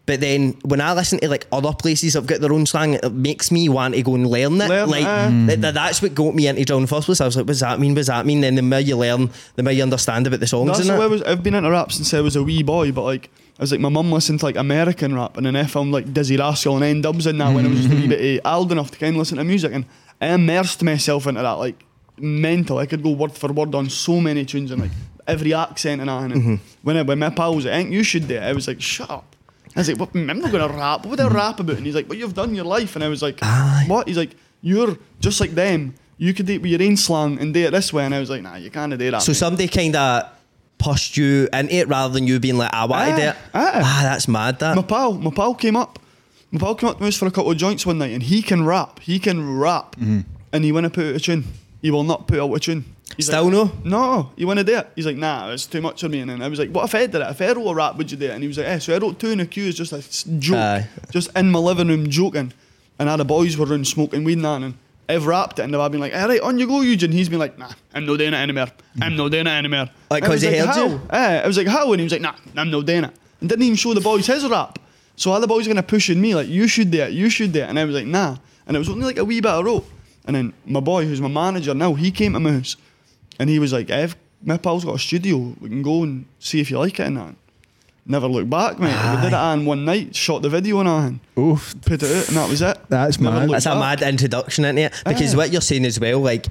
Speaker 2: But then when I listen to like other places that've got their own slang, it makes me want to go and learn it.
Speaker 3: Learn,
Speaker 2: like
Speaker 3: uh,
Speaker 2: th- th- that's what got me into drill in the first place. I was like, what does that mean? What does that mean? Then the more you learn, the more you understand about the songs.
Speaker 3: That's
Speaker 2: and
Speaker 3: how I
Speaker 2: it.
Speaker 3: was. I've been into rap since I was a wee boy, but like I was like my mum listened to like American rap, and then I found like Dizzy Rascal and N-Dubs in that when I was just a wee bit uh, old enough to kind of listen to music, and I immersed myself into that like mental. I could go word for word on so many tunes and like every accent and that. And
Speaker 2: Mm-hmm.
Speaker 3: when I, when my pal was like, I think you should do it, I was like, shut up. I was like, what, I'm not going to rap. What would I rap about? And he's like, what you've done in your life. And I was like,
Speaker 2: Aye.
Speaker 3: what? He's like, you're just like them. You could do it with your own slang and do it this way. And I was like, nah, you can't do that.
Speaker 2: So
Speaker 3: mate.
Speaker 2: somebody kind of pushed you into it rather than you being like, I want to
Speaker 3: Aye,
Speaker 2: do it.
Speaker 3: aye.
Speaker 2: Ah, that's mad. That.
Speaker 3: My pal, my pal came up. My pal came up to us for a couple of joints one night, and he can rap. He can rap,
Speaker 2: Mm-hmm.
Speaker 3: and he wanna put out a tune. He will not put out a tune. He's
Speaker 2: Still
Speaker 3: like,
Speaker 2: no?
Speaker 3: No, you wanna do it? He's like, nah, it's too much for me. And then I was like, what if I did it? If I wrote a rap, would you do it? And he was like, eh. So I wrote two in a queue as just a s- joke,
Speaker 2: Aye.
Speaker 3: just in my living room joking. And all the boys were around smoking weed and that, and I've rapped it, and I've been like, all right, on you go, Eugene. He's been like, nah, I'm not doing it anymore. I'm not doing it anymore.
Speaker 2: Like,
Speaker 3: I was
Speaker 2: 'cause he heard
Speaker 3: how?
Speaker 2: you?
Speaker 3: Eh, I was like, how? And he was like, nah, I'm not doing it. And didn't even show the boys his rap. So all the boys were going to push in me, like, you should do it, you should do it. And I was like, nah. And it was only like a wee bit of rope. And then my boy, who's my manager now, he came to my house. And he was like, Ev, my pal's got a studio. We can go and see if you like it and that. Never looked back, mate. We did it on one night, shot the video and all, and
Speaker 4: Oof.
Speaker 3: put it out, and that was it.
Speaker 4: That's
Speaker 3: Never
Speaker 4: mad.
Speaker 3: looked
Speaker 2: That's a
Speaker 3: back.
Speaker 2: mad introduction into it. Because
Speaker 3: Aye.
Speaker 2: what you're saying as well, like,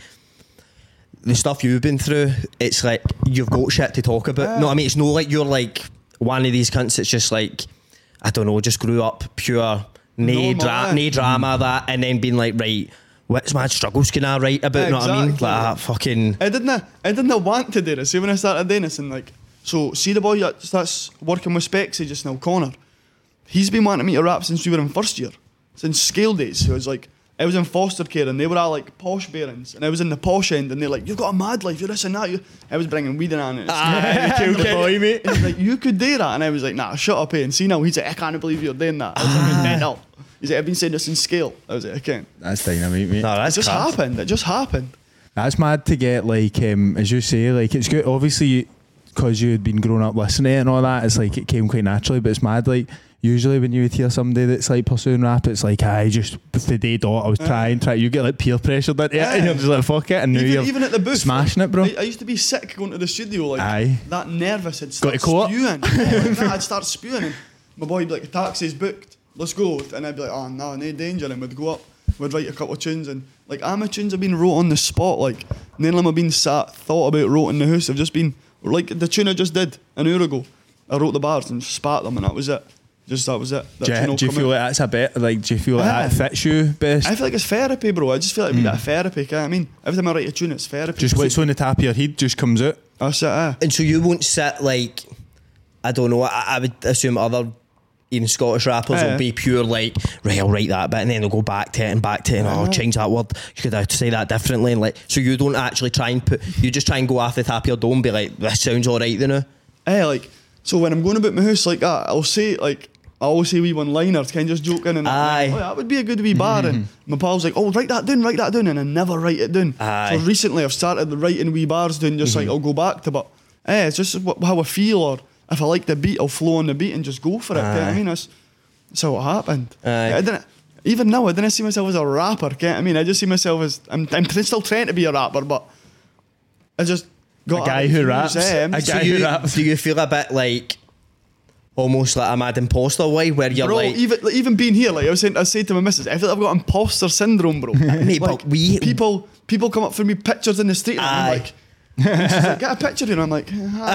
Speaker 2: the stuff you've been through, it's like, you've got shit to talk about.
Speaker 3: Aye.
Speaker 2: No, I mean, it's not like you're like one of these cunts that's just like, I don't know, just grew up pure, nae,
Speaker 3: Normal,
Speaker 2: dra-
Speaker 3: aye.
Speaker 2: nae drama, that, and then being like, right, what's my struggles can I write about? You know what I mean? Like,
Speaker 3: Exactly.
Speaker 2: that fucking.
Speaker 3: I didn't. I didn't want to do this. See, when I started doing this, and like, so see the boy that- that's working with Spexy just now, Connor. He's been wanting me to rap since we were in first year, since scale days. So it was like I was in foster care, and they were all like posh parents, and I was in the posh end, and they're like, "You've got a mad life. You're this and that." You. I was bringing weed in on it.
Speaker 2: Aye,
Speaker 3: And
Speaker 2: cool
Speaker 3: they're
Speaker 2: boy, mate.
Speaker 3: And he's like, "You could do that," and I was like, "Nah, shut up, eh?" And see now he's like, "I can't believe you're doing that." I was like, "Mental." He's like, "I've been saying this in scale." I was like, "I can't."
Speaker 4: That's dynamite, mate.
Speaker 2: No,
Speaker 3: It
Speaker 2: that's
Speaker 3: just
Speaker 2: class.
Speaker 3: happened. It just happened.
Speaker 4: That's mad to get, like, um, as you say, like, it's good. Obviously, because you had been growing up listening to it and all that, it's like it came quite naturally, but it's mad, like, usually when you would hear somebody that's like pursuing rap, it's like, I just, the day dot, I was trying, trying, you get like peer pressured into it, and you're just like, fuck it, and now
Speaker 3: Even,
Speaker 4: you're
Speaker 3: even at the booth,
Speaker 4: smashing it, bro.
Speaker 3: I, I used to be sick going to the studio, like
Speaker 4: Aye.
Speaker 3: that nervous. I'd
Speaker 4: Got
Speaker 3: start
Speaker 4: to court?
Speaker 3: spewing. Yeah, like that, I'd start spewing, and my boy would be like, "The taxi's booked, let's go." And I'd be like, "Oh no, no danger." And we'd go up, we'd write a couple of tunes, and like all my tunes have been wrote on the spot. Like none of them have been sat, thought about, wrote in the house. I've just been like the tune I just did an hour ago. I wrote the bars and spat them, and that was it. Just that was it. That
Speaker 4: Do
Speaker 3: tune
Speaker 4: you,
Speaker 3: will
Speaker 4: do you
Speaker 3: come
Speaker 4: feel
Speaker 3: out.
Speaker 4: like that's a bit, like, do you feel like
Speaker 3: Aye.
Speaker 4: that fits you best?
Speaker 3: I feel like it's therapy, bro. I just feel like a bit of therapy. You know what I mean, every time I write a tune, it's therapy.
Speaker 4: Just what's on the top of your head just comes out.
Speaker 3: That's it. Eh?
Speaker 2: And so you won't sit like, I don't know, I, I would assume other even Scottish rappers
Speaker 3: Aye.
Speaker 2: will be pure like, right, I'll write that bit, and then they'll go back to it and back to it, and oh, change that word, you could have to say that differently, and like, so you don't actually try and put, you just try and go off the top of your dome and be like, this sounds alright, you know?
Speaker 3: Eh, like, so when I'm going about my house like that, I'll say, like, I always say wee one-liners, kind of just joking, and
Speaker 2: Aye.
Speaker 3: oh, that would be a good wee bar, and my pal's like, oh, write that down, write that down, and I never write it down.
Speaker 2: Aye.
Speaker 3: So recently I've started writing wee bars down, just like, I'll go back to, but, eh, it's just what, how I feel, or if I like the beat, I'll flow on the beat and just go for it, you know what I
Speaker 2: Aye.
Speaker 3: mean? That's, that's how it happened.
Speaker 2: Aye.
Speaker 3: I didn't, even now, I didn't see myself as a rapper, you know what I mean? I just see myself as, I'm, I'm still trying to be a rapper, but I just got
Speaker 4: A guy
Speaker 3: it
Speaker 4: who
Speaker 3: confused,
Speaker 4: raps.
Speaker 3: eh, I'm
Speaker 4: A
Speaker 3: just-
Speaker 2: So
Speaker 4: guy who
Speaker 2: you,
Speaker 4: raps.
Speaker 2: do you feel a bit like, almost like a mad imposter way, where you're
Speaker 3: Bro,
Speaker 2: like,
Speaker 3: even like, even being here, like I was saying, I said to my missus, I feel like I've got imposter syndrome, bro.
Speaker 2: Mate,
Speaker 3: like,
Speaker 2: but we-
Speaker 3: people people come up for me pictures in the street, and I'm
Speaker 2: Aye.
Speaker 3: like, and she's like, get a picture, and I'm like,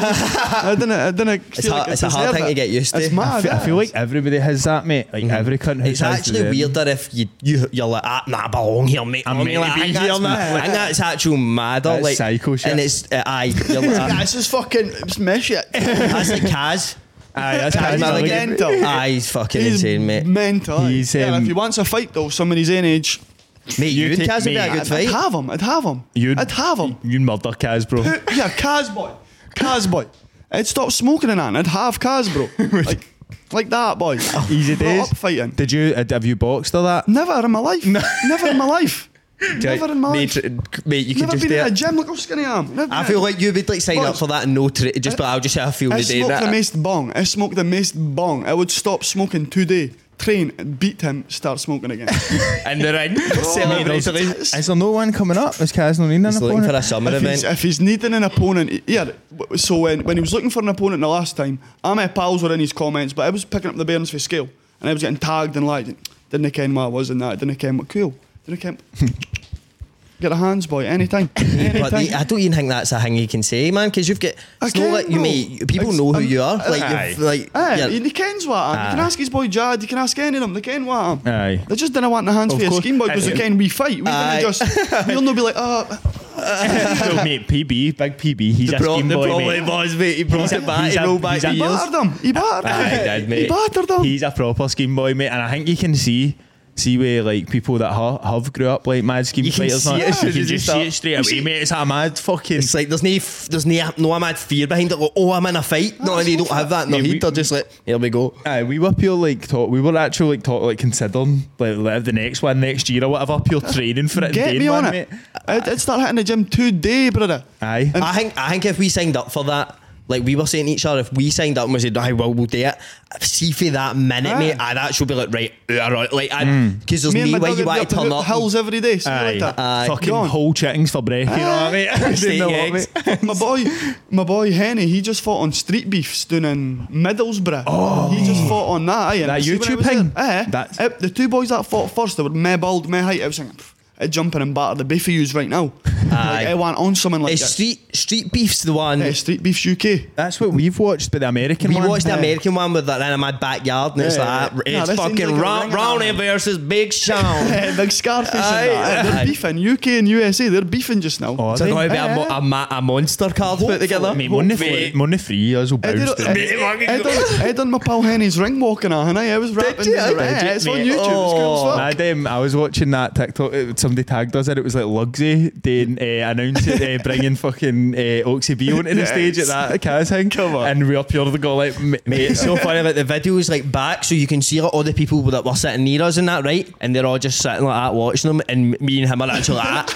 Speaker 3: I didn't, I didn't.
Speaker 2: It's
Speaker 3: feel
Speaker 2: hard-
Speaker 3: like I
Speaker 2: it's a hard
Speaker 3: deserve
Speaker 2: thing
Speaker 3: it.
Speaker 2: to get used to.
Speaker 3: It's
Speaker 4: I
Speaker 3: mad.
Speaker 4: feel, I
Speaker 3: yeah.
Speaker 4: feel like everybody has that, mate. Like, every cunt who
Speaker 2: it's
Speaker 4: says
Speaker 2: actually
Speaker 4: that.
Speaker 2: weirder if you, you you're like, ah, nah, I belong here, mate.
Speaker 4: I'm
Speaker 2: I
Speaker 4: meant to
Speaker 2: like,
Speaker 4: be
Speaker 2: I think
Speaker 4: here
Speaker 2: that's-
Speaker 4: now.
Speaker 2: I think that's actual madder,
Speaker 4: That's
Speaker 2: like
Speaker 4: psycho shit.
Speaker 2: and it's uh, aye, you're like,
Speaker 3: Nah,
Speaker 2: ah,
Speaker 3: it's just fucking it's me shit.
Speaker 2: that's like Kaz.
Speaker 4: Aye, that's
Speaker 2: Kaz
Speaker 4: Kaz
Speaker 2: Mulligan.
Speaker 4: Mulligan.
Speaker 3: mental.
Speaker 2: Aye, he's fucking
Speaker 3: He's
Speaker 2: insane, mate.
Speaker 3: mental. aye.
Speaker 4: He's,
Speaker 3: yeah,
Speaker 4: um,
Speaker 3: if he wants a fight though, someone his own age,
Speaker 2: Mate, you,
Speaker 4: You
Speaker 2: and
Speaker 4: take
Speaker 2: Kaz would be
Speaker 4: me.
Speaker 2: a good
Speaker 3: I'd,
Speaker 2: fight.
Speaker 3: I'd have him. I'd have him.
Speaker 4: You'd,
Speaker 3: I'd have him.
Speaker 4: You'd murder Kaz, bro.
Speaker 3: Yeah, Kaz boy, Kaz boy. I'd stop smoking and that. And I'd have Kaz, bro. like, like that, boy.
Speaker 4: Easy
Speaker 3: Brought
Speaker 4: days.
Speaker 3: up fighting.
Speaker 4: Did you, uh, have you boxed or that?
Speaker 3: Never in my life. Never in my life. Never in my
Speaker 2: mate,
Speaker 3: life.
Speaker 2: mate, you could
Speaker 3: Never
Speaker 2: just
Speaker 3: been
Speaker 2: do
Speaker 3: in a
Speaker 2: it.
Speaker 3: gym. Look how skinny I am. Never
Speaker 2: I
Speaker 3: been
Speaker 2: feel
Speaker 3: in-
Speaker 2: like you would like sign up
Speaker 3: Boys,
Speaker 2: for that and no tra- just but I'll just say I feel
Speaker 3: I
Speaker 2: the day
Speaker 3: smoked the
Speaker 2: that
Speaker 3: most bong. I smoked the most bong. I would stop smoking today, train, and beat him, start smoking again.
Speaker 2: in the ring
Speaker 4: Mate,
Speaker 2: celebrating.
Speaker 4: there's- Is there no one coming up? Is Kaz not needing an
Speaker 2: He's looking for
Speaker 4: opponent?
Speaker 2: a summer
Speaker 3: if, he's,
Speaker 2: event.
Speaker 3: if he's needing an opponent, yeah. So when, when he was looking for an opponent the last time, all my pals were in his comments, but I was picking up the Bairns for scale, and I was getting tagged and like, didn't ken what I was in that, didn't ken what cool, didn't ken. Get a hands, boy, anytime.
Speaker 2: But
Speaker 3: anytime.
Speaker 2: the, I don't even think that's a thing you can say, man, because you've got. It's not
Speaker 3: can,
Speaker 2: like you
Speaker 3: bro.
Speaker 2: mate. People
Speaker 3: It's-
Speaker 2: know who
Speaker 3: I'm-
Speaker 2: you are. Like,
Speaker 4: Aye.
Speaker 2: you've, like,
Speaker 3: Aye,
Speaker 2: yeah.
Speaker 3: he kens what I am. You can
Speaker 4: Aye.
Speaker 3: ask his boy Jad, you can ask any of them, they ken what I am.
Speaker 4: Aye.
Speaker 3: They just didn't want the hands
Speaker 4: Of
Speaker 3: for a
Speaker 4: course.
Speaker 3: scheme boy because they
Speaker 4: Aye.
Speaker 3: ken we fight. We
Speaker 2: Aye.
Speaker 3: didn't just, we'll not be like, oh,
Speaker 4: So, mate, P B, big P B, he's a
Speaker 2: Bro,
Speaker 4: scheme
Speaker 2: the
Speaker 4: boy,
Speaker 2: problem
Speaker 4: mate.
Speaker 2: was, mate, he brought it back,
Speaker 4: he's
Speaker 2: he
Speaker 4: a-
Speaker 2: rolled back
Speaker 4: he's a
Speaker 2: the
Speaker 3: he
Speaker 2: years.
Speaker 3: battered them. He battered them.
Speaker 2: Aye, he did,
Speaker 3: He
Speaker 2: mate.
Speaker 3: battered them.
Speaker 4: He's a proper scheme boy, mate, and I think you can see see where like people that ha- have grew up like mad scheme
Speaker 2: You can
Speaker 4: fighters.
Speaker 2: see
Speaker 4: now,
Speaker 2: it as soon
Speaker 4: you can
Speaker 2: as you
Speaker 4: just see
Speaker 2: start.
Speaker 4: it straight away,
Speaker 3: see-
Speaker 4: mate. It's a mad fucking.
Speaker 2: It's like there's no, f- there's no, no mad fear behind it. Like, oh, I'm in a fight. No,
Speaker 3: That's
Speaker 2: they don't
Speaker 3: what-
Speaker 2: have that in their
Speaker 4: Mate,
Speaker 2: head.
Speaker 4: we-
Speaker 2: They're just like, here we go.
Speaker 4: Aye, we were pure like talk. We were actually like talk like considering like, like the next one next year or whatever. Pure training for it.
Speaker 3: Get
Speaker 4: and
Speaker 3: me
Speaker 4: doing
Speaker 3: on
Speaker 4: one,
Speaker 3: it.
Speaker 4: mate.
Speaker 3: I'd, I'd start hitting the gym today, brother.
Speaker 4: Aye.
Speaker 3: And-
Speaker 2: I think I think if we signed up for that, like we were saying to each other, if we signed up and we said, "I will, we'll do it," see for that minute,
Speaker 3: Aye.
Speaker 2: mate, I'd actually be like, right, all right, like, because there's
Speaker 3: Me and
Speaker 2: no
Speaker 3: my
Speaker 2: way
Speaker 3: dog
Speaker 2: you
Speaker 3: would be
Speaker 2: want
Speaker 3: up
Speaker 2: to
Speaker 3: the
Speaker 2: turn
Speaker 3: ho-
Speaker 2: up.
Speaker 3: hills every day. See
Speaker 4: Aye.
Speaker 3: like that.
Speaker 2: Aye.
Speaker 4: Fucking
Speaker 3: Gone.
Speaker 4: whole chickens for breath. You know what I mean?
Speaker 2: Steak
Speaker 4: You know what,
Speaker 2: eggs.
Speaker 4: mate?
Speaker 3: my boy, my boy Henny, he just fought on Street Beefs down in Middlesbrough. Oh, he just fought on that. Aye, and
Speaker 4: That
Speaker 3: see when I
Speaker 4: YouTube
Speaker 3: was
Speaker 4: thing?
Speaker 3: there, Aye,
Speaker 4: That's-
Speaker 3: uh, the two boys that fought first, they were me bald, me height. I was thinking, pff, I'd jump in and batter the beef of yous right now.
Speaker 2: Aye.
Speaker 3: Like, I want on someone like
Speaker 2: Is
Speaker 3: that.
Speaker 2: street street beef's the one?
Speaker 3: Uh, Street Beefs U K.
Speaker 4: That's what we've watched, but the American
Speaker 2: We
Speaker 4: one.
Speaker 2: watched the
Speaker 3: Aye.
Speaker 2: American one with that in my backyard, and it's
Speaker 3: Yeah,
Speaker 2: like
Speaker 3: yeah. Nah,
Speaker 2: it's
Speaker 3: this seems
Speaker 2: fucking
Speaker 3: like a
Speaker 2: Ron-
Speaker 3: ring in
Speaker 2: Ronnie
Speaker 3: our-
Speaker 2: versus Big Sean.
Speaker 3: Big Scarface and
Speaker 2: Aye.
Speaker 3: that. Aye, They're
Speaker 2: Aye.
Speaker 3: beefing. U K and U S A, they're beefing just now.
Speaker 4: Oh,
Speaker 2: So
Speaker 4: they-
Speaker 2: going to be a,
Speaker 3: Aye,
Speaker 2: mo-
Speaker 3: aye.
Speaker 2: a, ma- a monster card put together.
Speaker 4: Mate, money
Speaker 2: Mate.
Speaker 4: free, money free. Us will
Speaker 3: I
Speaker 4: bounce.
Speaker 3: did,
Speaker 4: to
Speaker 3: I,
Speaker 4: it.
Speaker 3: I, I, done, I done my pal Henny's ring walking on, and I, I was rapping.
Speaker 2: you?
Speaker 3: in the-
Speaker 2: Did
Speaker 3: Aye,
Speaker 2: you,
Speaker 3: it's on
Speaker 2: mate?
Speaker 3: YouTube. It's cool as
Speaker 2: Oh.
Speaker 3: fuck.
Speaker 4: Nah, um, I was watching that TikTok. it- Somebody tagged us it. It was like Lugsy doing uh, announcing uh, bringing fucking uh, Oxy B onto the
Speaker 3: Yes.
Speaker 4: stage at that Kaz thing.
Speaker 3: Come on.
Speaker 4: And we up here to go like, m-
Speaker 2: Mate, it's so funny that the video is like back, so you can see like all the people that were sitting near us and that, right? And they're all just sitting like that watching them, and me and him are actually like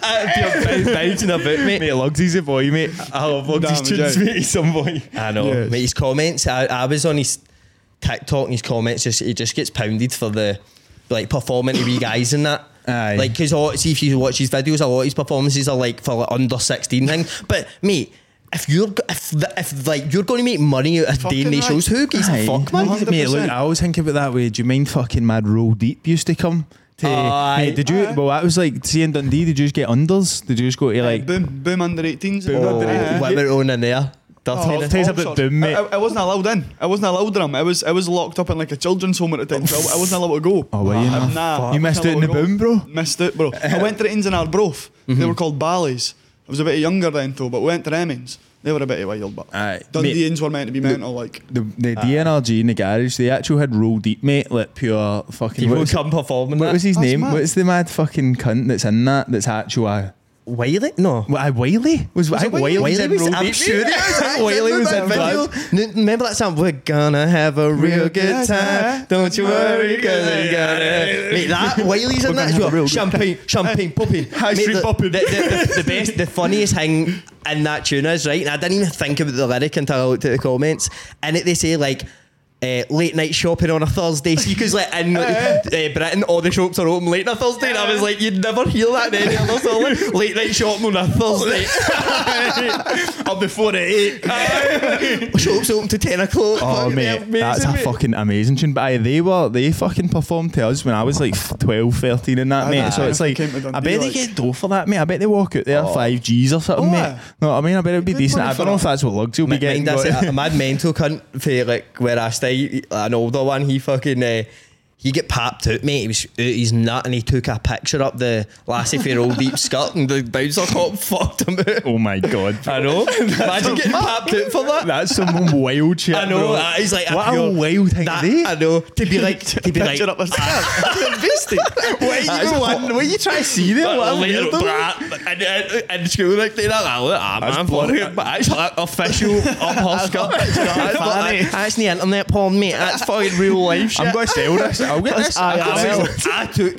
Speaker 2: that, bouncing about, mate.
Speaker 4: mate, Lugsy's a boy, mate. I love Lugsy's
Speaker 3: Damn,
Speaker 4: tunes,
Speaker 3: yeah.
Speaker 4: mate. He's some boy.
Speaker 2: I know,
Speaker 3: Yes.
Speaker 2: mate. His comments, I, I was on his TikTok, and his comments just he just gets pounded for the like performing to wee guys and that.
Speaker 4: Aye.
Speaker 2: Like, because see if you watch his videos, a lot of his performances are like for like under sixteen things. But mate, if you're go- if the, if like you're going to make money out of
Speaker 3: Fucking
Speaker 2: doing these
Speaker 3: right.
Speaker 2: shows, who gives a
Speaker 4: Aye.
Speaker 2: fuck, man?
Speaker 3: one hundred
Speaker 4: Mate, look,
Speaker 3: percent.
Speaker 4: I always think about that way. Do you mind fucking mad Roll Deep used to come? To,
Speaker 2: Aye.
Speaker 4: mate, did you?
Speaker 3: Aye.
Speaker 4: Well, that was like, see in Dundee, did you just get unders? Did you just go to like?
Speaker 3: boom, boom under eighteens.
Speaker 4: Boom
Speaker 3: Aye,
Speaker 4: under
Speaker 3: aye.
Speaker 4: eighteen.
Speaker 2: What we're on in there? Dirty
Speaker 3: Oh,
Speaker 2: then.
Speaker 4: Tell us
Speaker 3: all
Speaker 4: about
Speaker 3: sorts.
Speaker 4: boom, mate.
Speaker 3: I, I, I wasn't allowed in. I wasn't allowed in. I was I was locked up in like a children's home at the time, so I, I wasn't allowed to go.
Speaker 4: Oh, were you?
Speaker 3: Uh, nah,
Speaker 4: You
Speaker 3: I
Speaker 4: missed
Speaker 3: wasn't
Speaker 4: out in the
Speaker 3: allowed to
Speaker 4: boom,
Speaker 3: go.
Speaker 4: bro.
Speaker 3: Missed it, bro. I went to the Inns in Arbroath. They were called Ballys. I was a bit younger then, though, but we went to Remings. They were a bit wild, but
Speaker 4: Aye.
Speaker 3: Dundee
Speaker 4: Mate,
Speaker 3: Inns were meant to be mental, like.
Speaker 4: The, the D N R G in the garage, they actually had Roll Deep, mate, like pure fucking.
Speaker 2: People
Speaker 4: What was,
Speaker 2: come performing
Speaker 4: what
Speaker 2: that.
Speaker 4: was his
Speaker 3: That's
Speaker 4: name?
Speaker 3: mad.
Speaker 4: What's the mad fucking cunt that's in that? That's actual.
Speaker 2: Wiley? No.
Speaker 4: What, I Wiley? Was, I
Speaker 3: it Wiley?
Speaker 4: Wiley's in
Speaker 2: was,
Speaker 4: Roll
Speaker 2: I'm
Speaker 4: Deep?
Speaker 2: sure he was.
Speaker 4: Wiley was
Speaker 2: Remember
Speaker 4: in
Speaker 2: that
Speaker 4: that.
Speaker 2: video? N- Remember that song? We're gonna have a real good time. Don't you worry, cause we're gonna. Mate, that Wiley's in that as well. Champagne, champagne, popping.
Speaker 4: High
Speaker 2: Mate,
Speaker 4: street
Speaker 2: the,
Speaker 4: popping.
Speaker 2: The, the, the, the best, the funniest thing in that tune is, right, and I didn't even think about the lyric until I looked at the comments. In it, they say, like, Uh, late night shopping on a Thursday. See, because like in uh, Britain, all the shops are open late on a Thursday, and I was like, you'd never hear that in any other song. Like, late night shopping on a Thursday.
Speaker 4: Up before the eight.
Speaker 2: Shops open to ten o'clock.
Speaker 4: Oh
Speaker 2: Fucking
Speaker 4: mate,
Speaker 2: amazing,
Speaker 4: that's a
Speaker 2: mate.
Speaker 4: fucking amazing tune. But aye, they were they fucking performed to us when I was like twelve, thirteen and that,
Speaker 3: Aye,
Speaker 4: mate. So
Speaker 3: aye.
Speaker 4: it's like
Speaker 3: Came to Dundee,
Speaker 4: I bet they
Speaker 3: like-
Speaker 4: get dough for that, mate. I bet they walk out there
Speaker 2: Oh.
Speaker 4: five G's or something,
Speaker 3: Oh,
Speaker 4: mate.
Speaker 3: aye.
Speaker 4: No, I mean I bet it'd be
Speaker 3: Good
Speaker 4: decent.
Speaker 3: money
Speaker 4: I
Speaker 3: for
Speaker 4: don't know if
Speaker 3: that.
Speaker 4: that's what Lugs will be
Speaker 2: Mind
Speaker 4: getting.
Speaker 2: that's
Speaker 4: but-
Speaker 2: a, a mad mental cunt for like where I stay. An older one, he fucking uh, he get papped out, mate. He was out his nut and he took a picture up the lassie for Roll Deep skirt and the bouncer cop fucked him out.
Speaker 4: Oh my god.
Speaker 2: I know. Imagine getting papped out for that.
Speaker 4: That's some wild shit.
Speaker 2: I know.
Speaker 4: bro.
Speaker 2: That is like
Speaker 4: What
Speaker 2: a,
Speaker 4: a
Speaker 2: pure,
Speaker 4: wild thing
Speaker 2: that,
Speaker 4: to do.
Speaker 2: I know. To be like, to be like,
Speaker 3: Picture up a skirt. Beastie.
Speaker 4: What are you going? What are you trying to see there? What a
Speaker 2: little
Speaker 4: weirdo.
Speaker 2: brat and, and, and school like that. I look, ah, man,
Speaker 4: That's
Speaker 2: bloody,
Speaker 4: bloody-
Speaker 2: but actually like, official up her skirt. That's
Speaker 3: funny.
Speaker 2: not- That's the internet porn, mate. That's fucking real life shit.
Speaker 4: I'm going to sell this. I'll get this.
Speaker 3: Aye,
Speaker 2: I,
Speaker 3: I
Speaker 2: was, I took that.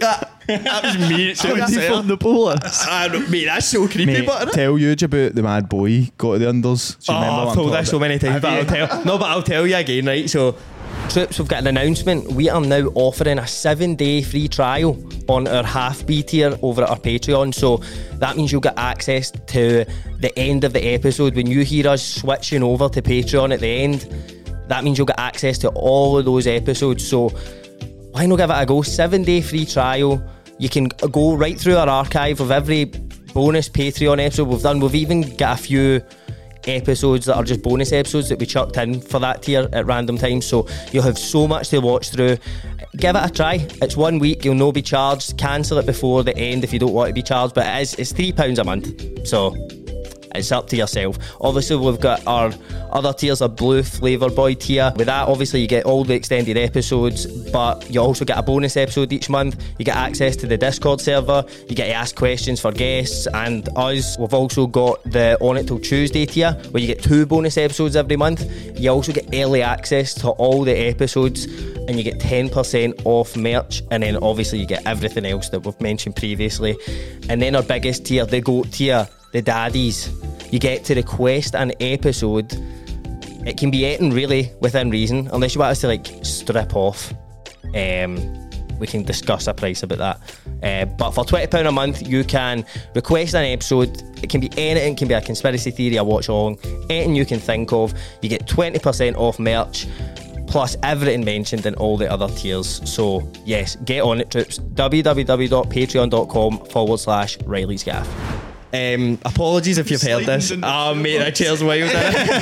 Speaker 2: That was me.
Speaker 4: twenty from the police.
Speaker 2: I don't, mate, that's so creepy.
Speaker 4: Mate,
Speaker 2: but
Speaker 4: tell Huge about the mad boy got to the unders. Do you
Speaker 2: oh,
Speaker 4: remember
Speaker 2: I've
Speaker 4: what I'm
Speaker 2: told
Speaker 4: talking
Speaker 2: that so
Speaker 4: about?
Speaker 2: many times, but I'll tell. No, but I'll tell you again, right? So, Troops, we've got an announcement. We are now offering a seven-day free trial on our half B tier over at our Patreon. So that means you'll get access to the end of the episode. When you hear us switching over to Patreon at the end, that means you'll get access to all of those episodes. So why not give it a go? Seven-day free trial. You can go right through our archive of every bonus Patreon episode we've done. We've even got a few episodes that are just bonus episodes that we chucked in for that tier at random times, so you'll have so much to watch through. Give it a try. It's one week, you'll no be charged. Cancel it before the end if you don't want to be charged, but it is, it's three pounds a month, so it's up to yourself. Obviously we've got our other tiers, a blue Flavour Boy tier. With that, obviously you get all the extended episodes, but you also get a bonus episode each month. You get access to the Discord server, you get to ask questions for guests and us. We've also got the On It Till Tuesday tier, where you get two bonus episodes every month. You also get early access to all the episodes, and you get ten percent off merch, and then obviously you get everything else that we've mentioned previously. And then our biggest tier, the GOAT tier, the daddies, you get to request an episode. It can be anything really within reason, unless you want us to like strip off. Um, we can discuss a price about that. Uh, but for twenty pounds a month, you can request an episode. It can be anything. It can be a conspiracy theory, a watch along, anything you can think of. You get twenty percent off merch, plus everything mentioned in all the other tiers. So yes, get on it, troops. www.patreon.com forward slash Riley's Gaff. Um, apologies if you've heard this. Oh, mate, that chair's wild.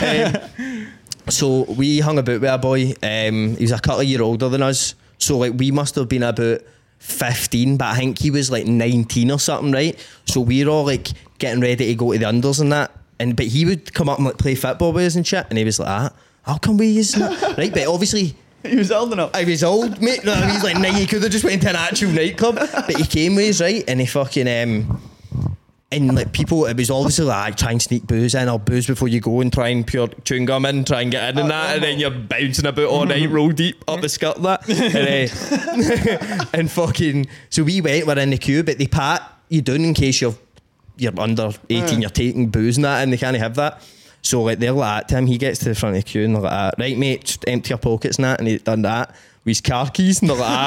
Speaker 2: um, so we hung about with a boy. Um, he was a couple of years older than us. So like we must have been about fifteen, but I think he was like nineteen or something, right? So we were all like getting ready to go to the unders and that. And but he would come up and like play football with us and shit. And he was like, ah, how come we use that? Right, but obviously
Speaker 3: He was old enough.
Speaker 2: I was old, mate. No, he's like nine. He could have just went to an actual nightclub, but he came with us, right? And he fucking um. And like people, it was obviously like try and sneak booze in or booze before you go and try and pour chewing gum in, try and get in and that, and then you're bouncing about all night, roll deep up the skirt that, and, uh, and fucking. So we went, we're in the queue, but they pat you down in case you're you're under eighteen, you're taking booze and that, and they can't have that. So like they're like that to him, he gets to the front of the queue and they're like, that, right mate, just empty your pockets and that, and he done that. With his car keys and they're like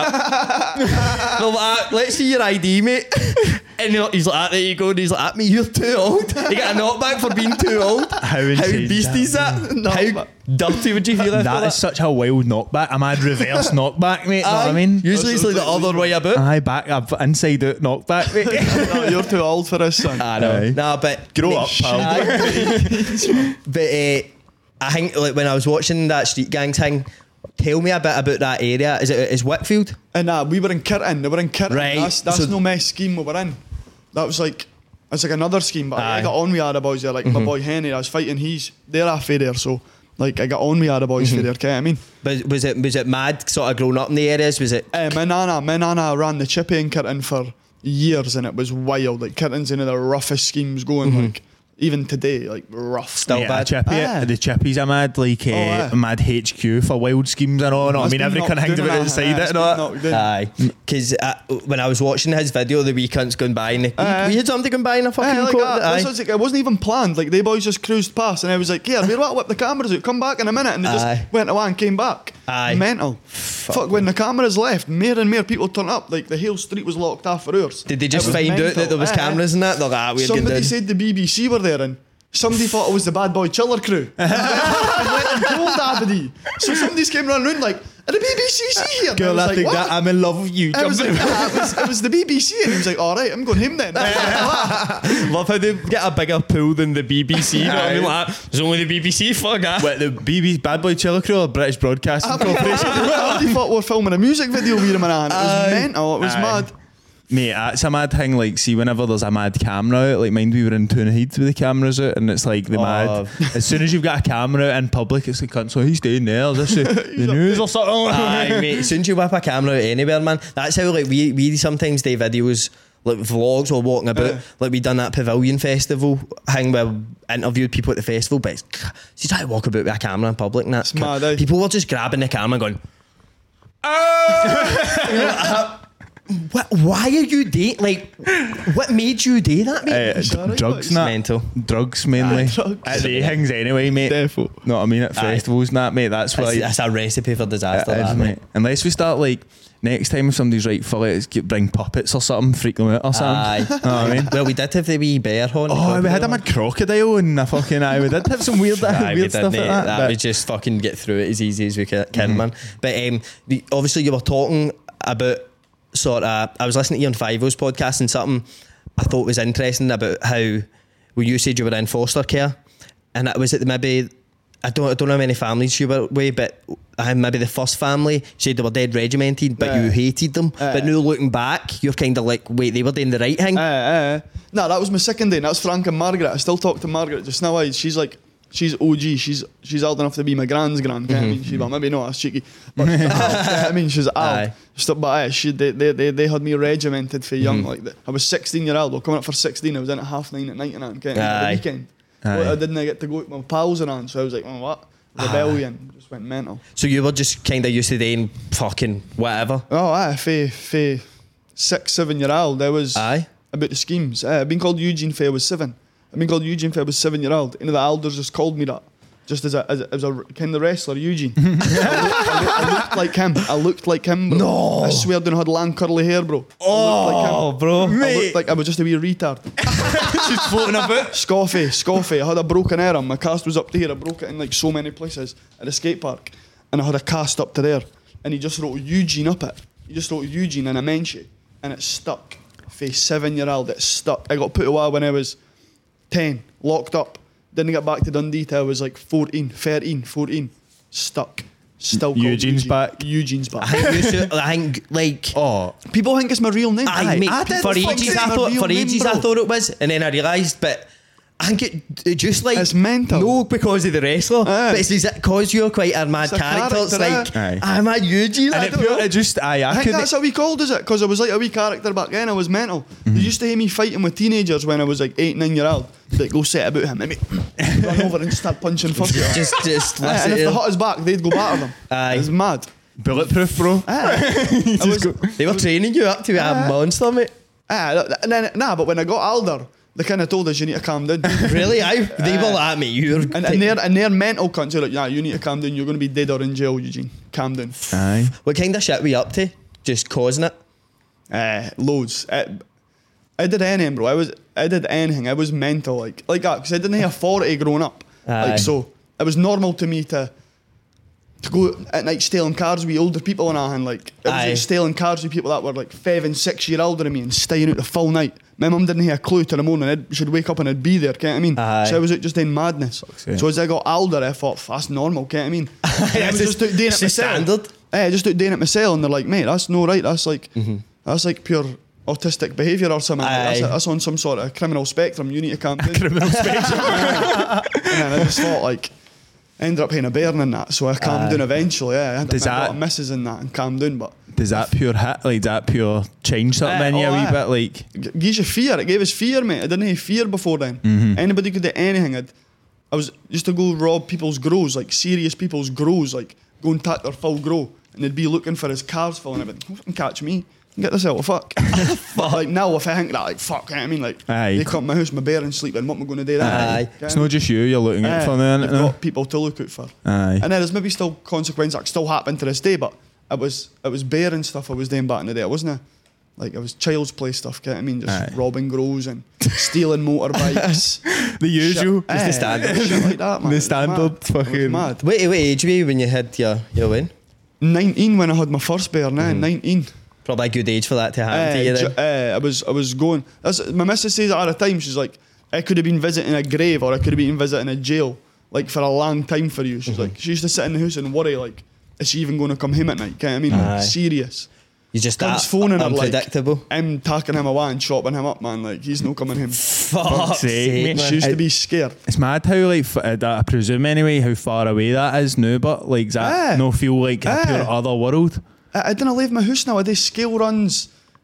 Speaker 2: that. They're like that, let's see your I D, mate. And he's like that, there you go. And he's like that, mate, you're too old. You get a knockback for being too old.
Speaker 4: How
Speaker 2: How
Speaker 4: insane
Speaker 2: beastie is that? How dirty would you feel after
Speaker 4: That
Speaker 2: that?
Speaker 4: is such a wild knockback. A mad reverse knockback, mate. Know what I mean?
Speaker 2: Usually it's like the other way about.
Speaker 4: Aye, back up, inside out knockback, mate.
Speaker 3: No, you're too old for this, son.
Speaker 2: I know.
Speaker 4: Aye.
Speaker 2: Nah, but
Speaker 4: Grow
Speaker 2: mate,
Speaker 4: up, pal.
Speaker 2: aye. But uh, I think like when I was watching that Street Gang thing, tell me a bit about that area. Is it is Whitfield?
Speaker 3: And uh, we were in Kirton. They were in Kirton.
Speaker 2: Right.
Speaker 3: That's, that's
Speaker 2: So-
Speaker 3: no mess scheme we were in. That was like, it's like another scheme. But
Speaker 2: Aye.
Speaker 3: I got on with other boys there. Like
Speaker 2: Mm-hmm.
Speaker 3: my boy Henry, I was fighting. He's they're off there, so like I got on with other boys
Speaker 2: Mm-hmm.
Speaker 3: for there. Okay, I mean,
Speaker 2: But was it was it mad sort of growing up in the areas? Was it?
Speaker 3: uh, my nana, my nana ran the chippy in Kirton for years, and it was wild. Like Kirton's one of the roughest schemes going. Like even today, like rough.
Speaker 2: Still
Speaker 4: Yeah,
Speaker 2: bad.
Speaker 4: Chippy,
Speaker 3: Aye.
Speaker 4: the Chippies are mad, like uh,
Speaker 3: Oh, aye.
Speaker 4: a mad H Q for wild schemes and all. No, I
Speaker 3: It's
Speaker 4: mean,
Speaker 3: been
Speaker 4: every
Speaker 3: knocked
Speaker 4: kind of thing's
Speaker 3: down
Speaker 4: about
Speaker 3: and
Speaker 4: inside
Speaker 3: that,
Speaker 4: it
Speaker 3: it's
Speaker 4: and
Speaker 3: been
Speaker 4: all that.
Speaker 3: knocked down.
Speaker 2: Aye, because uh, when I was watching his video, the wee cunts going by, and
Speaker 3: Aye.
Speaker 2: we had something going by in a fucking
Speaker 3: Yeah, like
Speaker 2: court.
Speaker 3: that.
Speaker 2: Aye.
Speaker 3: This was like, it wasn't even planned. Like they boys just cruised past, and I was like, "Yeah, we want to whip the cameras out. Come back in a minute." And they just
Speaker 2: Aye.
Speaker 3: went away and came back.
Speaker 2: Aye.
Speaker 3: Mental. Fuck. When the cameras left, more and more people turned up. Like the whole street was locked off for hours.
Speaker 2: Did they
Speaker 3: It
Speaker 2: just
Speaker 3: was
Speaker 2: find out
Speaker 3: mental.
Speaker 2: that there was
Speaker 3: Aye.
Speaker 2: cameras and that? They're like, ah, we're getting
Speaker 3: Somebody
Speaker 2: down.
Speaker 3: said the B B C were there, and somebody thought it was the Bad Boy Chiller crew. and went and told Aberdeen. So somebody's came running around like, "Are the B B C here?" And I
Speaker 4: Girl,
Speaker 3: was
Speaker 4: I
Speaker 3: like,
Speaker 4: think
Speaker 3: "What?"
Speaker 4: that I'm in love with you.
Speaker 3: I was like, "Ah, it, was, it was the B B C," and he was like, "All right, I'm going home then."
Speaker 2: Love how they get a bigger pool than the B B C. You know what I mean? Like, there's only the B B C. Fuck that.
Speaker 4: What, the B B Bad Boy Chiller Crew or British Broadcasting Corporation?
Speaker 3: I already thought we were filming a music video with him and I, and it was
Speaker 2: Aye.
Speaker 3: mental. It was
Speaker 4: Aye.
Speaker 3: mad.
Speaker 4: Mate, that's a mad thing. Like, see, whenever there's a mad camera out, like, mind we were in Toonhead with the cameras out, and it's like the
Speaker 2: Oh.
Speaker 4: mad. As soon as you've got a camera out in public, it's like, "Cunt, so he's staying there. Is this the, the news or something?"
Speaker 2: Aye, mate. As soon as you whip a camera out anywhere, man, that's how like we we sometimes do videos like vlogs or walking about.
Speaker 3: Uh.
Speaker 2: Like we done that Pavilion Festival thing where we interviewed people at the festival, but it's, you try to walk about with a camera in public and that's
Speaker 3: It's mad, eh?
Speaker 2: people were just grabbing the camera and going, "Ah!" What, why are you dating? Like, what made you do that, mate?
Speaker 4: Uh,
Speaker 3: It's alright,
Speaker 4: drugs,
Speaker 3: but
Speaker 4: and that.
Speaker 2: mental.
Speaker 4: Drugs mainly.
Speaker 3: Aye, drugs.
Speaker 4: At the things anyway, mate.
Speaker 3: Defo.
Speaker 4: Know what I mean? At
Speaker 2: Aye.
Speaker 4: festivals and that, mate. That's why.
Speaker 2: That's, that's a recipe for disaster,
Speaker 4: It is,
Speaker 2: that,
Speaker 4: mate.
Speaker 2: mate.
Speaker 4: Unless we start like next time if somebody's right, full it, get bring puppets or something, freak them out or something.
Speaker 2: Aye.
Speaker 4: Know what I mean?
Speaker 2: Well, we did have the wee bear horn.
Speaker 4: Oh, we had a mad crocodile and a fucking eye. We did have some weird,
Speaker 2: Aye, we
Speaker 4: weird stuff
Speaker 2: didn't,
Speaker 4: like that.
Speaker 2: That
Speaker 4: but-
Speaker 2: we just fucking get through it as easy as we can, can man. But um, the, obviously, you were talking about sort of. I was listening to Ian Five's podcast and something I thought was interesting about how well, you said you were in foster care, and it was it maybe. I don't, I don't know how many families you were with, but uh, maybe the first family said they were dead regimented, but
Speaker 3: Uh,
Speaker 2: you hated them.
Speaker 3: uh,
Speaker 2: but now looking back, you're kind of like, wait, they were doing the right thing.
Speaker 3: Uh, uh, no, that was my second day. And that's Frank and Margaret. I still talk to Margaret just now. aye. She's like, she's O G. She's she's old enough to be my grand's grand. Mm-hmm. I mean, she, well, maybe not. That's cheeky. But she's old, yeah, I mean, she's old.
Speaker 2: Aye.
Speaker 3: Just, but aye, she, they, they, they, they had me regimented for young.
Speaker 2: Mm-hmm.
Speaker 3: Like that. I was sixteen year old. Well, coming up for sixteen. I was in at half nine at night and that. Okay,
Speaker 2: Aye.
Speaker 3: the weekend.
Speaker 4: Aye.
Speaker 3: Well, I didn't get to go with my pals around, so I was like, oh, what? Rebellion. Just went mental.
Speaker 2: So you were just kind of used to doing fucking whatever.
Speaker 3: Oh, aye, for, for six, seven year old, I was
Speaker 2: Aye.
Speaker 3: about the schemes. Aye, I've been called Eugene for I was seven. I've been called Eugene for I was seven year old. And the elders just called me that. Just as a, as a, as a kind of wrestler, Eugene. I, looked, I, looked, I looked like him. I looked like him, bro.
Speaker 2: No.
Speaker 3: I swear I didn't have long curly hair, bro. I looked like him.
Speaker 2: bro.
Speaker 3: I looked like I was just a wee retard.
Speaker 4: She's floating about.
Speaker 3: Scoffy, Scoffy. I had a broken arm. My cast was up to here. I broke it in like so many places at the skate park. And I had a cast up to there. And he just wrote Eugene up it. He just wrote Eugene and I mentioned it. And it stuck. For a seven year old, it stuck. I got put away when I was ten, locked up. Didn't get back to Dundee till I was like fourteen, thirteen, fourteen. Stuck. Still called
Speaker 4: Eugene's
Speaker 3: Eugene.
Speaker 4: back.
Speaker 3: Eugene's
Speaker 2: I
Speaker 3: back.
Speaker 2: think, you should, I think like.
Speaker 4: Oh,
Speaker 3: People think it's my real name.
Speaker 2: Aye, mate,
Speaker 4: I did
Speaker 2: for
Speaker 4: fucking
Speaker 2: ages
Speaker 3: say
Speaker 2: I
Speaker 3: my
Speaker 2: thought
Speaker 3: real
Speaker 2: for
Speaker 3: name,
Speaker 2: ages I
Speaker 3: bro.
Speaker 2: thought it was, and then I realised, but I think it, it just like
Speaker 3: It's mental.
Speaker 2: No, because of the wrestler,
Speaker 3: Aye.
Speaker 2: but it's because you're quite a mad
Speaker 3: It's a
Speaker 2: character. It's
Speaker 3: character,
Speaker 2: like
Speaker 4: aye.
Speaker 2: I'm a Eugene.
Speaker 4: and
Speaker 2: I
Speaker 4: it,
Speaker 2: don't
Speaker 4: pure,
Speaker 2: know.
Speaker 4: it just aye, I,
Speaker 3: I think
Speaker 4: couldn't.
Speaker 3: that's how we called, is it? Because I was like a wee character back then. I was mental. They used to hear me fighting with teenagers when I was like eight, nine year old. They'd go set about him and me run over and start punching fuck you.
Speaker 2: just just
Speaker 3: Aye,
Speaker 2: listen
Speaker 3: and
Speaker 2: to
Speaker 3: if they
Speaker 2: him.
Speaker 3: hit us back, they'd go batter them.
Speaker 2: Aye.
Speaker 3: It's mad.
Speaker 4: Bulletproof, bro.
Speaker 3: Aye. I was,
Speaker 2: They were training you up to be a
Speaker 3: Aye.
Speaker 2: monster, mate.
Speaker 3: aye, and then, nah, but when I got older, they kind of told us you need to calm down.
Speaker 2: Really? I they were like me. You're
Speaker 3: And, and they're and they're mental cunts. They're like, yeah, you need to calm down. You're going to be dead or in jail, Eugene. Calm down.
Speaker 4: Aye.
Speaker 2: what kind of shit were you up to? Just causing it.
Speaker 3: Uh, loads. Uh, I did anything, bro. I was, I did anything. I was mental, like, like that, because I didn't have authority growing up.
Speaker 2: Aye.
Speaker 3: Like, so it was normal to me to, to go at night stealing cars with older people and all, and like, I was
Speaker 2: Aye.
Speaker 3: like, stealing cars with people that were like five and six year older than me and staying out the full night. My mum didn't have a clue till the morning. I should wake up and I'd be there. Can't I mean?
Speaker 2: Aye.
Speaker 3: So I was out just doing madness.
Speaker 4: sake.
Speaker 3: So as I got older, I thought that's normal. Can't I mean? And I was
Speaker 2: It's
Speaker 3: just out doing
Speaker 2: it's
Speaker 3: it
Speaker 2: just
Speaker 3: myself.
Speaker 2: standard.
Speaker 3: Eh, just out doing it myself, and they're like, mate, that's no right. That's like,
Speaker 2: Mm-hmm.
Speaker 3: that's like pure autistic behaviour or something. Like, that's,
Speaker 2: Aye.
Speaker 3: that's on some sort of criminal spectrum. You need to calm down.
Speaker 4: Criminal spectrum.
Speaker 3: And then I just thought like, I ended up paying a bear and that, so I calmed
Speaker 2: Aye.
Speaker 3: down eventually. Yeah, I had
Speaker 4: Does
Speaker 3: I got
Speaker 4: that-
Speaker 3: a missus in that and calmed down, but
Speaker 4: Does that pure hit? Like, does that pure change something
Speaker 3: Aye,
Speaker 4: in you
Speaker 3: oh,
Speaker 4: a wee
Speaker 3: aye.
Speaker 4: bit? Like,
Speaker 3: it gives you fear. It gave us fear, mate. I didn't have fear before then.
Speaker 4: Mm-hmm.
Speaker 3: Anybody could do anything. I'd, I was used to go rob people's grows, like serious people's grows, like go and take their full grow, and they'd be looking for his cars full and everything. Fucking catch me. Get this out of fuck. But like now, if I think that, like fuck, you know what I mean, like
Speaker 4: Aye.
Speaker 3: they come to my house, my bear and sleeping. What am I going to do? That
Speaker 2: Aye.
Speaker 3: You know
Speaker 4: it's
Speaker 3: what I
Speaker 4: not
Speaker 3: mean?
Speaker 4: just you you're looking at
Speaker 3: Aye,
Speaker 4: for then.
Speaker 3: I've got people to look out for.
Speaker 4: Aye.
Speaker 3: And then there's maybe still consequences that still happen to this day, but it was it was bear and stuff I was doing back in the day. It wasn't a, like it was child's play stuff. You know what I mean, just
Speaker 4: Aye.
Speaker 3: robbing grows and stealing motorbikes.
Speaker 4: The usual.
Speaker 3: Shit, aye,
Speaker 2: the standard.
Speaker 3: shit like that, man.
Speaker 4: The
Speaker 3: It was
Speaker 4: standard
Speaker 3: mad. It was
Speaker 4: fucking-
Speaker 3: mad.
Speaker 2: Wait, what age were you when you had your your win?
Speaker 3: nineteen when I had my first bear. Now
Speaker 2: Mm-hmm.
Speaker 3: nineteen.
Speaker 2: Probably a good age for that to happen to
Speaker 3: Uh,
Speaker 2: you
Speaker 3: ju-
Speaker 2: then.
Speaker 3: uh, I was I was going. That's, my missus says it all the time. She's like, I could have been visiting a grave or I could have been visiting a jail, like for a long time for you. She's
Speaker 2: Mm-hmm.
Speaker 3: like, she used to sit in the house and worry like, is she even going to come home at night? Can I mean,
Speaker 2: Aye.
Speaker 3: serious.
Speaker 2: You just
Speaker 3: Comes
Speaker 2: that
Speaker 3: phoning her like,
Speaker 2: unpredictable.
Speaker 3: I'm taking him away and chopping him up, man. Like he's no coming home.
Speaker 2: Fuck's
Speaker 4: sake,
Speaker 2: sake,
Speaker 4: mate.
Speaker 2: man.
Speaker 3: She used
Speaker 4: I-
Speaker 3: to be scared.
Speaker 4: It's mad how like f- uh, that I presume anyway how far away that is now, but like does that
Speaker 3: Aye.
Speaker 4: no feel like a
Speaker 3: Aye.
Speaker 4: pure other world?
Speaker 3: I, I didn't leave my house now. I do scale runs,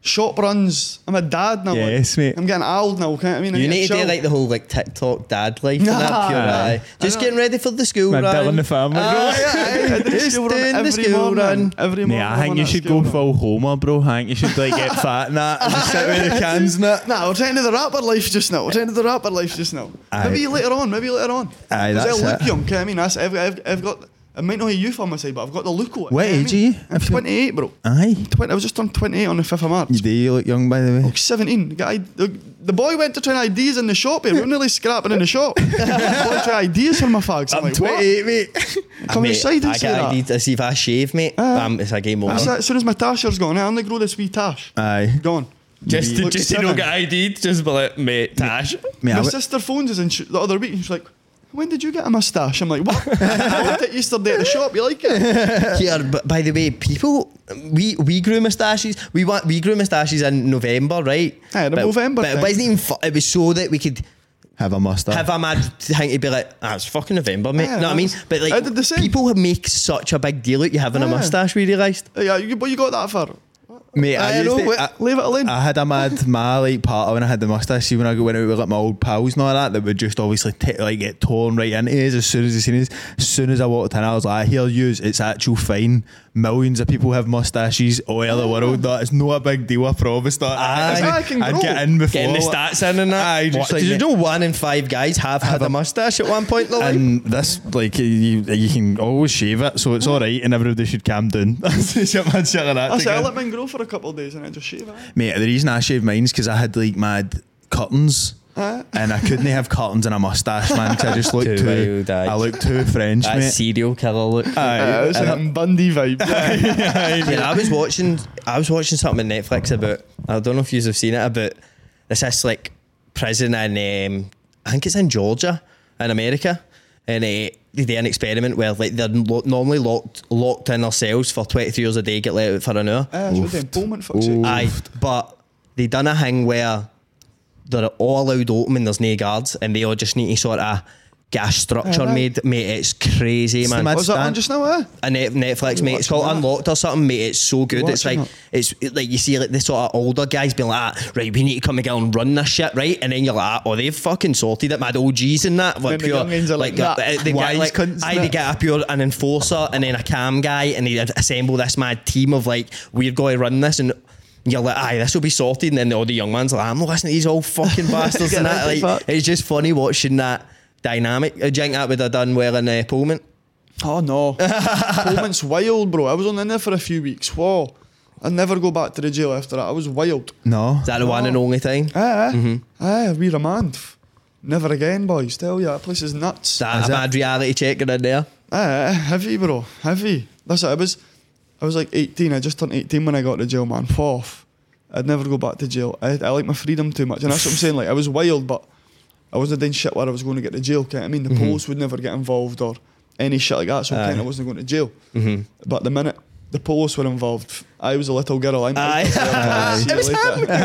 Speaker 3: shop runs. I'm a dad now.
Speaker 4: Yes,
Speaker 3: like.
Speaker 4: mate.
Speaker 3: I'm getting old now, can't I mean? I
Speaker 2: You
Speaker 3: need
Speaker 2: need to
Speaker 3: chill.
Speaker 2: do like the whole like TikTok dad life and that
Speaker 3: Nah.
Speaker 2: pure eye. Just
Speaker 3: I
Speaker 2: getting ready for the school
Speaker 4: Man,
Speaker 2: run.
Speaker 4: Dylan the family, bro.
Speaker 3: Aye, aye, I do
Speaker 2: Just
Speaker 3: school run
Speaker 2: doing the
Speaker 3: every
Speaker 2: school
Speaker 3: morning.
Speaker 2: run.
Speaker 3: Every
Speaker 4: Mate,
Speaker 3: morning
Speaker 4: I think
Speaker 3: I'm
Speaker 4: you
Speaker 3: on
Speaker 4: should
Speaker 3: that school
Speaker 4: go
Speaker 3: run.
Speaker 4: full Homer, bro. I think you should like get fat and that and just sit with the cans and that.
Speaker 3: Nah, we're trying to the rapper life just now. We're trying to the rapper life just now.
Speaker 4: Aye.
Speaker 3: Maybe later on. Maybe later on.
Speaker 4: Aye,
Speaker 3: 'Cause
Speaker 4: that's
Speaker 3: I look
Speaker 4: it.
Speaker 3: young. Can I mean? That's, I've, I've, I've got. I might not have youth on my side, but I've got the look of it.
Speaker 4: What
Speaker 3: can I
Speaker 4: age
Speaker 3: mean?
Speaker 4: are you?
Speaker 3: I'm
Speaker 4: If you-
Speaker 3: twenty-eight, bro.
Speaker 4: Aye.
Speaker 3: twenty, I was just turned twenty-eight on the fifth of March.
Speaker 4: You do you look young, by the way.
Speaker 3: Like seventeen. The, guy, the, the boy went to try I Ds in the shop here. We were nearly scrapping in the shop. The boy tried I Ds for my fags. I'm, like, what?
Speaker 4: mate.
Speaker 3: Come
Speaker 2: Mate,
Speaker 3: inside and
Speaker 2: I
Speaker 3: say
Speaker 2: get
Speaker 3: that.
Speaker 2: I need to see if I shave, mate.
Speaker 3: Aye.
Speaker 2: Bam, it's a game over.
Speaker 3: That's it. As soon as my tasher's gone, I only grow this wee tash.
Speaker 4: Aye.
Speaker 3: Gone.
Speaker 5: Just to,
Speaker 3: Look,
Speaker 5: just to
Speaker 3: seven.
Speaker 5: not get I D'd, just be like, mate, Tash.
Speaker 4: Mate, I
Speaker 3: My
Speaker 4: w-
Speaker 3: sister phones us and she, the other week and she's like, when did you get a moustache? I'm like, what? I looked at yesterday at the shop. You like it?
Speaker 2: Here, but by the way, people, we we grew moustaches. We want we grew moustaches in November, right?
Speaker 3: Aye, the
Speaker 2: but,
Speaker 3: November
Speaker 2: But it
Speaker 3: thing.
Speaker 2: wasn't even. Fu- it was so that we could
Speaker 4: have a mustache.
Speaker 2: have a mad thing to be like, ah, it's fucking November, mate.
Speaker 3: Aye,
Speaker 2: know what I mean?
Speaker 3: that's-
Speaker 2: But
Speaker 3: I
Speaker 2: like,
Speaker 3: did the same.
Speaker 2: people make such a big deal out you having a
Speaker 3: Aye.
Speaker 2: moustache. We realised.
Speaker 3: Yeah, you, what you got that for?
Speaker 4: Mate, I,
Speaker 2: I
Speaker 4: used
Speaker 2: know,
Speaker 4: to,
Speaker 2: what-
Speaker 4: I,
Speaker 3: Leave it alone.
Speaker 4: I had a mad my like part when I had the moustache. See when I go went out with like my old pals and all that, that would just obviously t- like get torn right into us as soon as they seen us. As soon as I walked in, I was like, I hear yous, it's actual fine. Millions of people have moustaches all over the world. That it's not a big deal. I promise that.
Speaker 2: Aye.
Speaker 3: I can
Speaker 4: I'd
Speaker 3: grow.
Speaker 4: get in before.
Speaker 5: Getting the
Speaker 4: like-
Speaker 5: stats in and that.
Speaker 4: Aye, just
Speaker 2: What,
Speaker 4: like
Speaker 2: did you
Speaker 4: me-
Speaker 2: know one in five guys have had a moustache at one point in their life?
Speaker 4: And this, like, you, you can always shave it, so it's all right, and everybody should calm down. That's shit, man, shit like that.
Speaker 3: I said, I
Speaker 4: together.
Speaker 3: let mine grow for a couple of days and I just shave it.
Speaker 4: Mate, the reason I shaved mine is because I had like mad curtains.
Speaker 3: Aye.
Speaker 4: And I couldn't have curtains and a moustache, man, because I just looked
Speaker 2: Too
Speaker 4: too.
Speaker 2: wild, aye.
Speaker 4: I looked too French,
Speaker 2: That
Speaker 4: mate.
Speaker 2: serial killer look.
Speaker 4: Aye.
Speaker 3: Uh, it was like a Bundy vibe.
Speaker 2: Yeah, I was watching. I was watching something on Netflix about. I don't know if you have seen it about. This is like prison in. Um, I think it's in Georgia, in America, and uh, they do an experiment where like they're lo- normally locked locked in their cells for twenty-three hours a day, get let out for an hour.
Speaker 3: Aye, that's what the employment fucks it.
Speaker 2: Aye, but they done a thing where they're all allowed open and there's no guards, and they all just need to sort of get a structure
Speaker 3: Aye, right.
Speaker 2: made. Mate, it's crazy,
Speaker 4: It's the
Speaker 2: man.
Speaker 4: mad-
Speaker 3: Was that on
Speaker 4: stand-
Speaker 3: just now, eh?
Speaker 2: A net, Netflix, mate. It's
Speaker 3: watching
Speaker 2: called
Speaker 3: that?
Speaker 2: Unlocked or something, mate. It's so good.
Speaker 3: You're
Speaker 2: It's like
Speaker 3: watching
Speaker 2: it's it- like you see like the sort of older guys being like, ah, right, we need to come together and run this shit, right? And then you're like, oh, they've fucking sorted it, mad O Gs and that, like
Speaker 3: Then the
Speaker 2: pure,
Speaker 3: youngins are like
Speaker 2: uh,
Speaker 3: that.
Speaker 2: they
Speaker 4: Wise
Speaker 2: get like,
Speaker 4: cunts,
Speaker 2: aye, they
Speaker 4: innit?
Speaker 2: get a pure an enforcer and then a cam guy, and they assemble this mad team of like, we're going to run this and. You're like, aye, this will be sorted, and then all the young man's like, I'm not listening to these old fucking bastards and that.
Speaker 3: Get
Speaker 2: Like,
Speaker 3: fucked.
Speaker 2: it's just funny watching that dynamic. Uh, Do you think that would have done well in uh, Pullman?
Speaker 3: Oh no. Pullman's wild, bro. I was on in there for a few weeks. Whoa. I'd never go back to the jail after that. I was wild.
Speaker 4: No.
Speaker 2: Is that the one and only time?
Speaker 3: Aye,
Speaker 2: Mm-hmm.
Speaker 3: aye, we remand. Never again, boys. Tell ya, that place is nuts.
Speaker 2: That
Speaker 4: Is
Speaker 2: a
Speaker 4: it?
Speaker 2: mad reality check in there.
Speaker 3: Aye, heavy, bro. Heavy. That's it. I was, I was like eighteen. I just turned eighteen when I got to jail, man. Fourth. I'd never go back to jail. I, I like my freedom too much, and that's what I'm saying. Like I was wild, but I wasn't doing shit where I was going to get to jail. Can't I mean the police would never get involved or any shit like that. So
Speaker 2: Aye.
Speaker 3: kind I wasn't going to jail. But the minute the police were involved, I was a little girl. I'm
Speaker 2: Aye.
Speaker 3: out. See
Speaker 2: It was
Speaker 3: you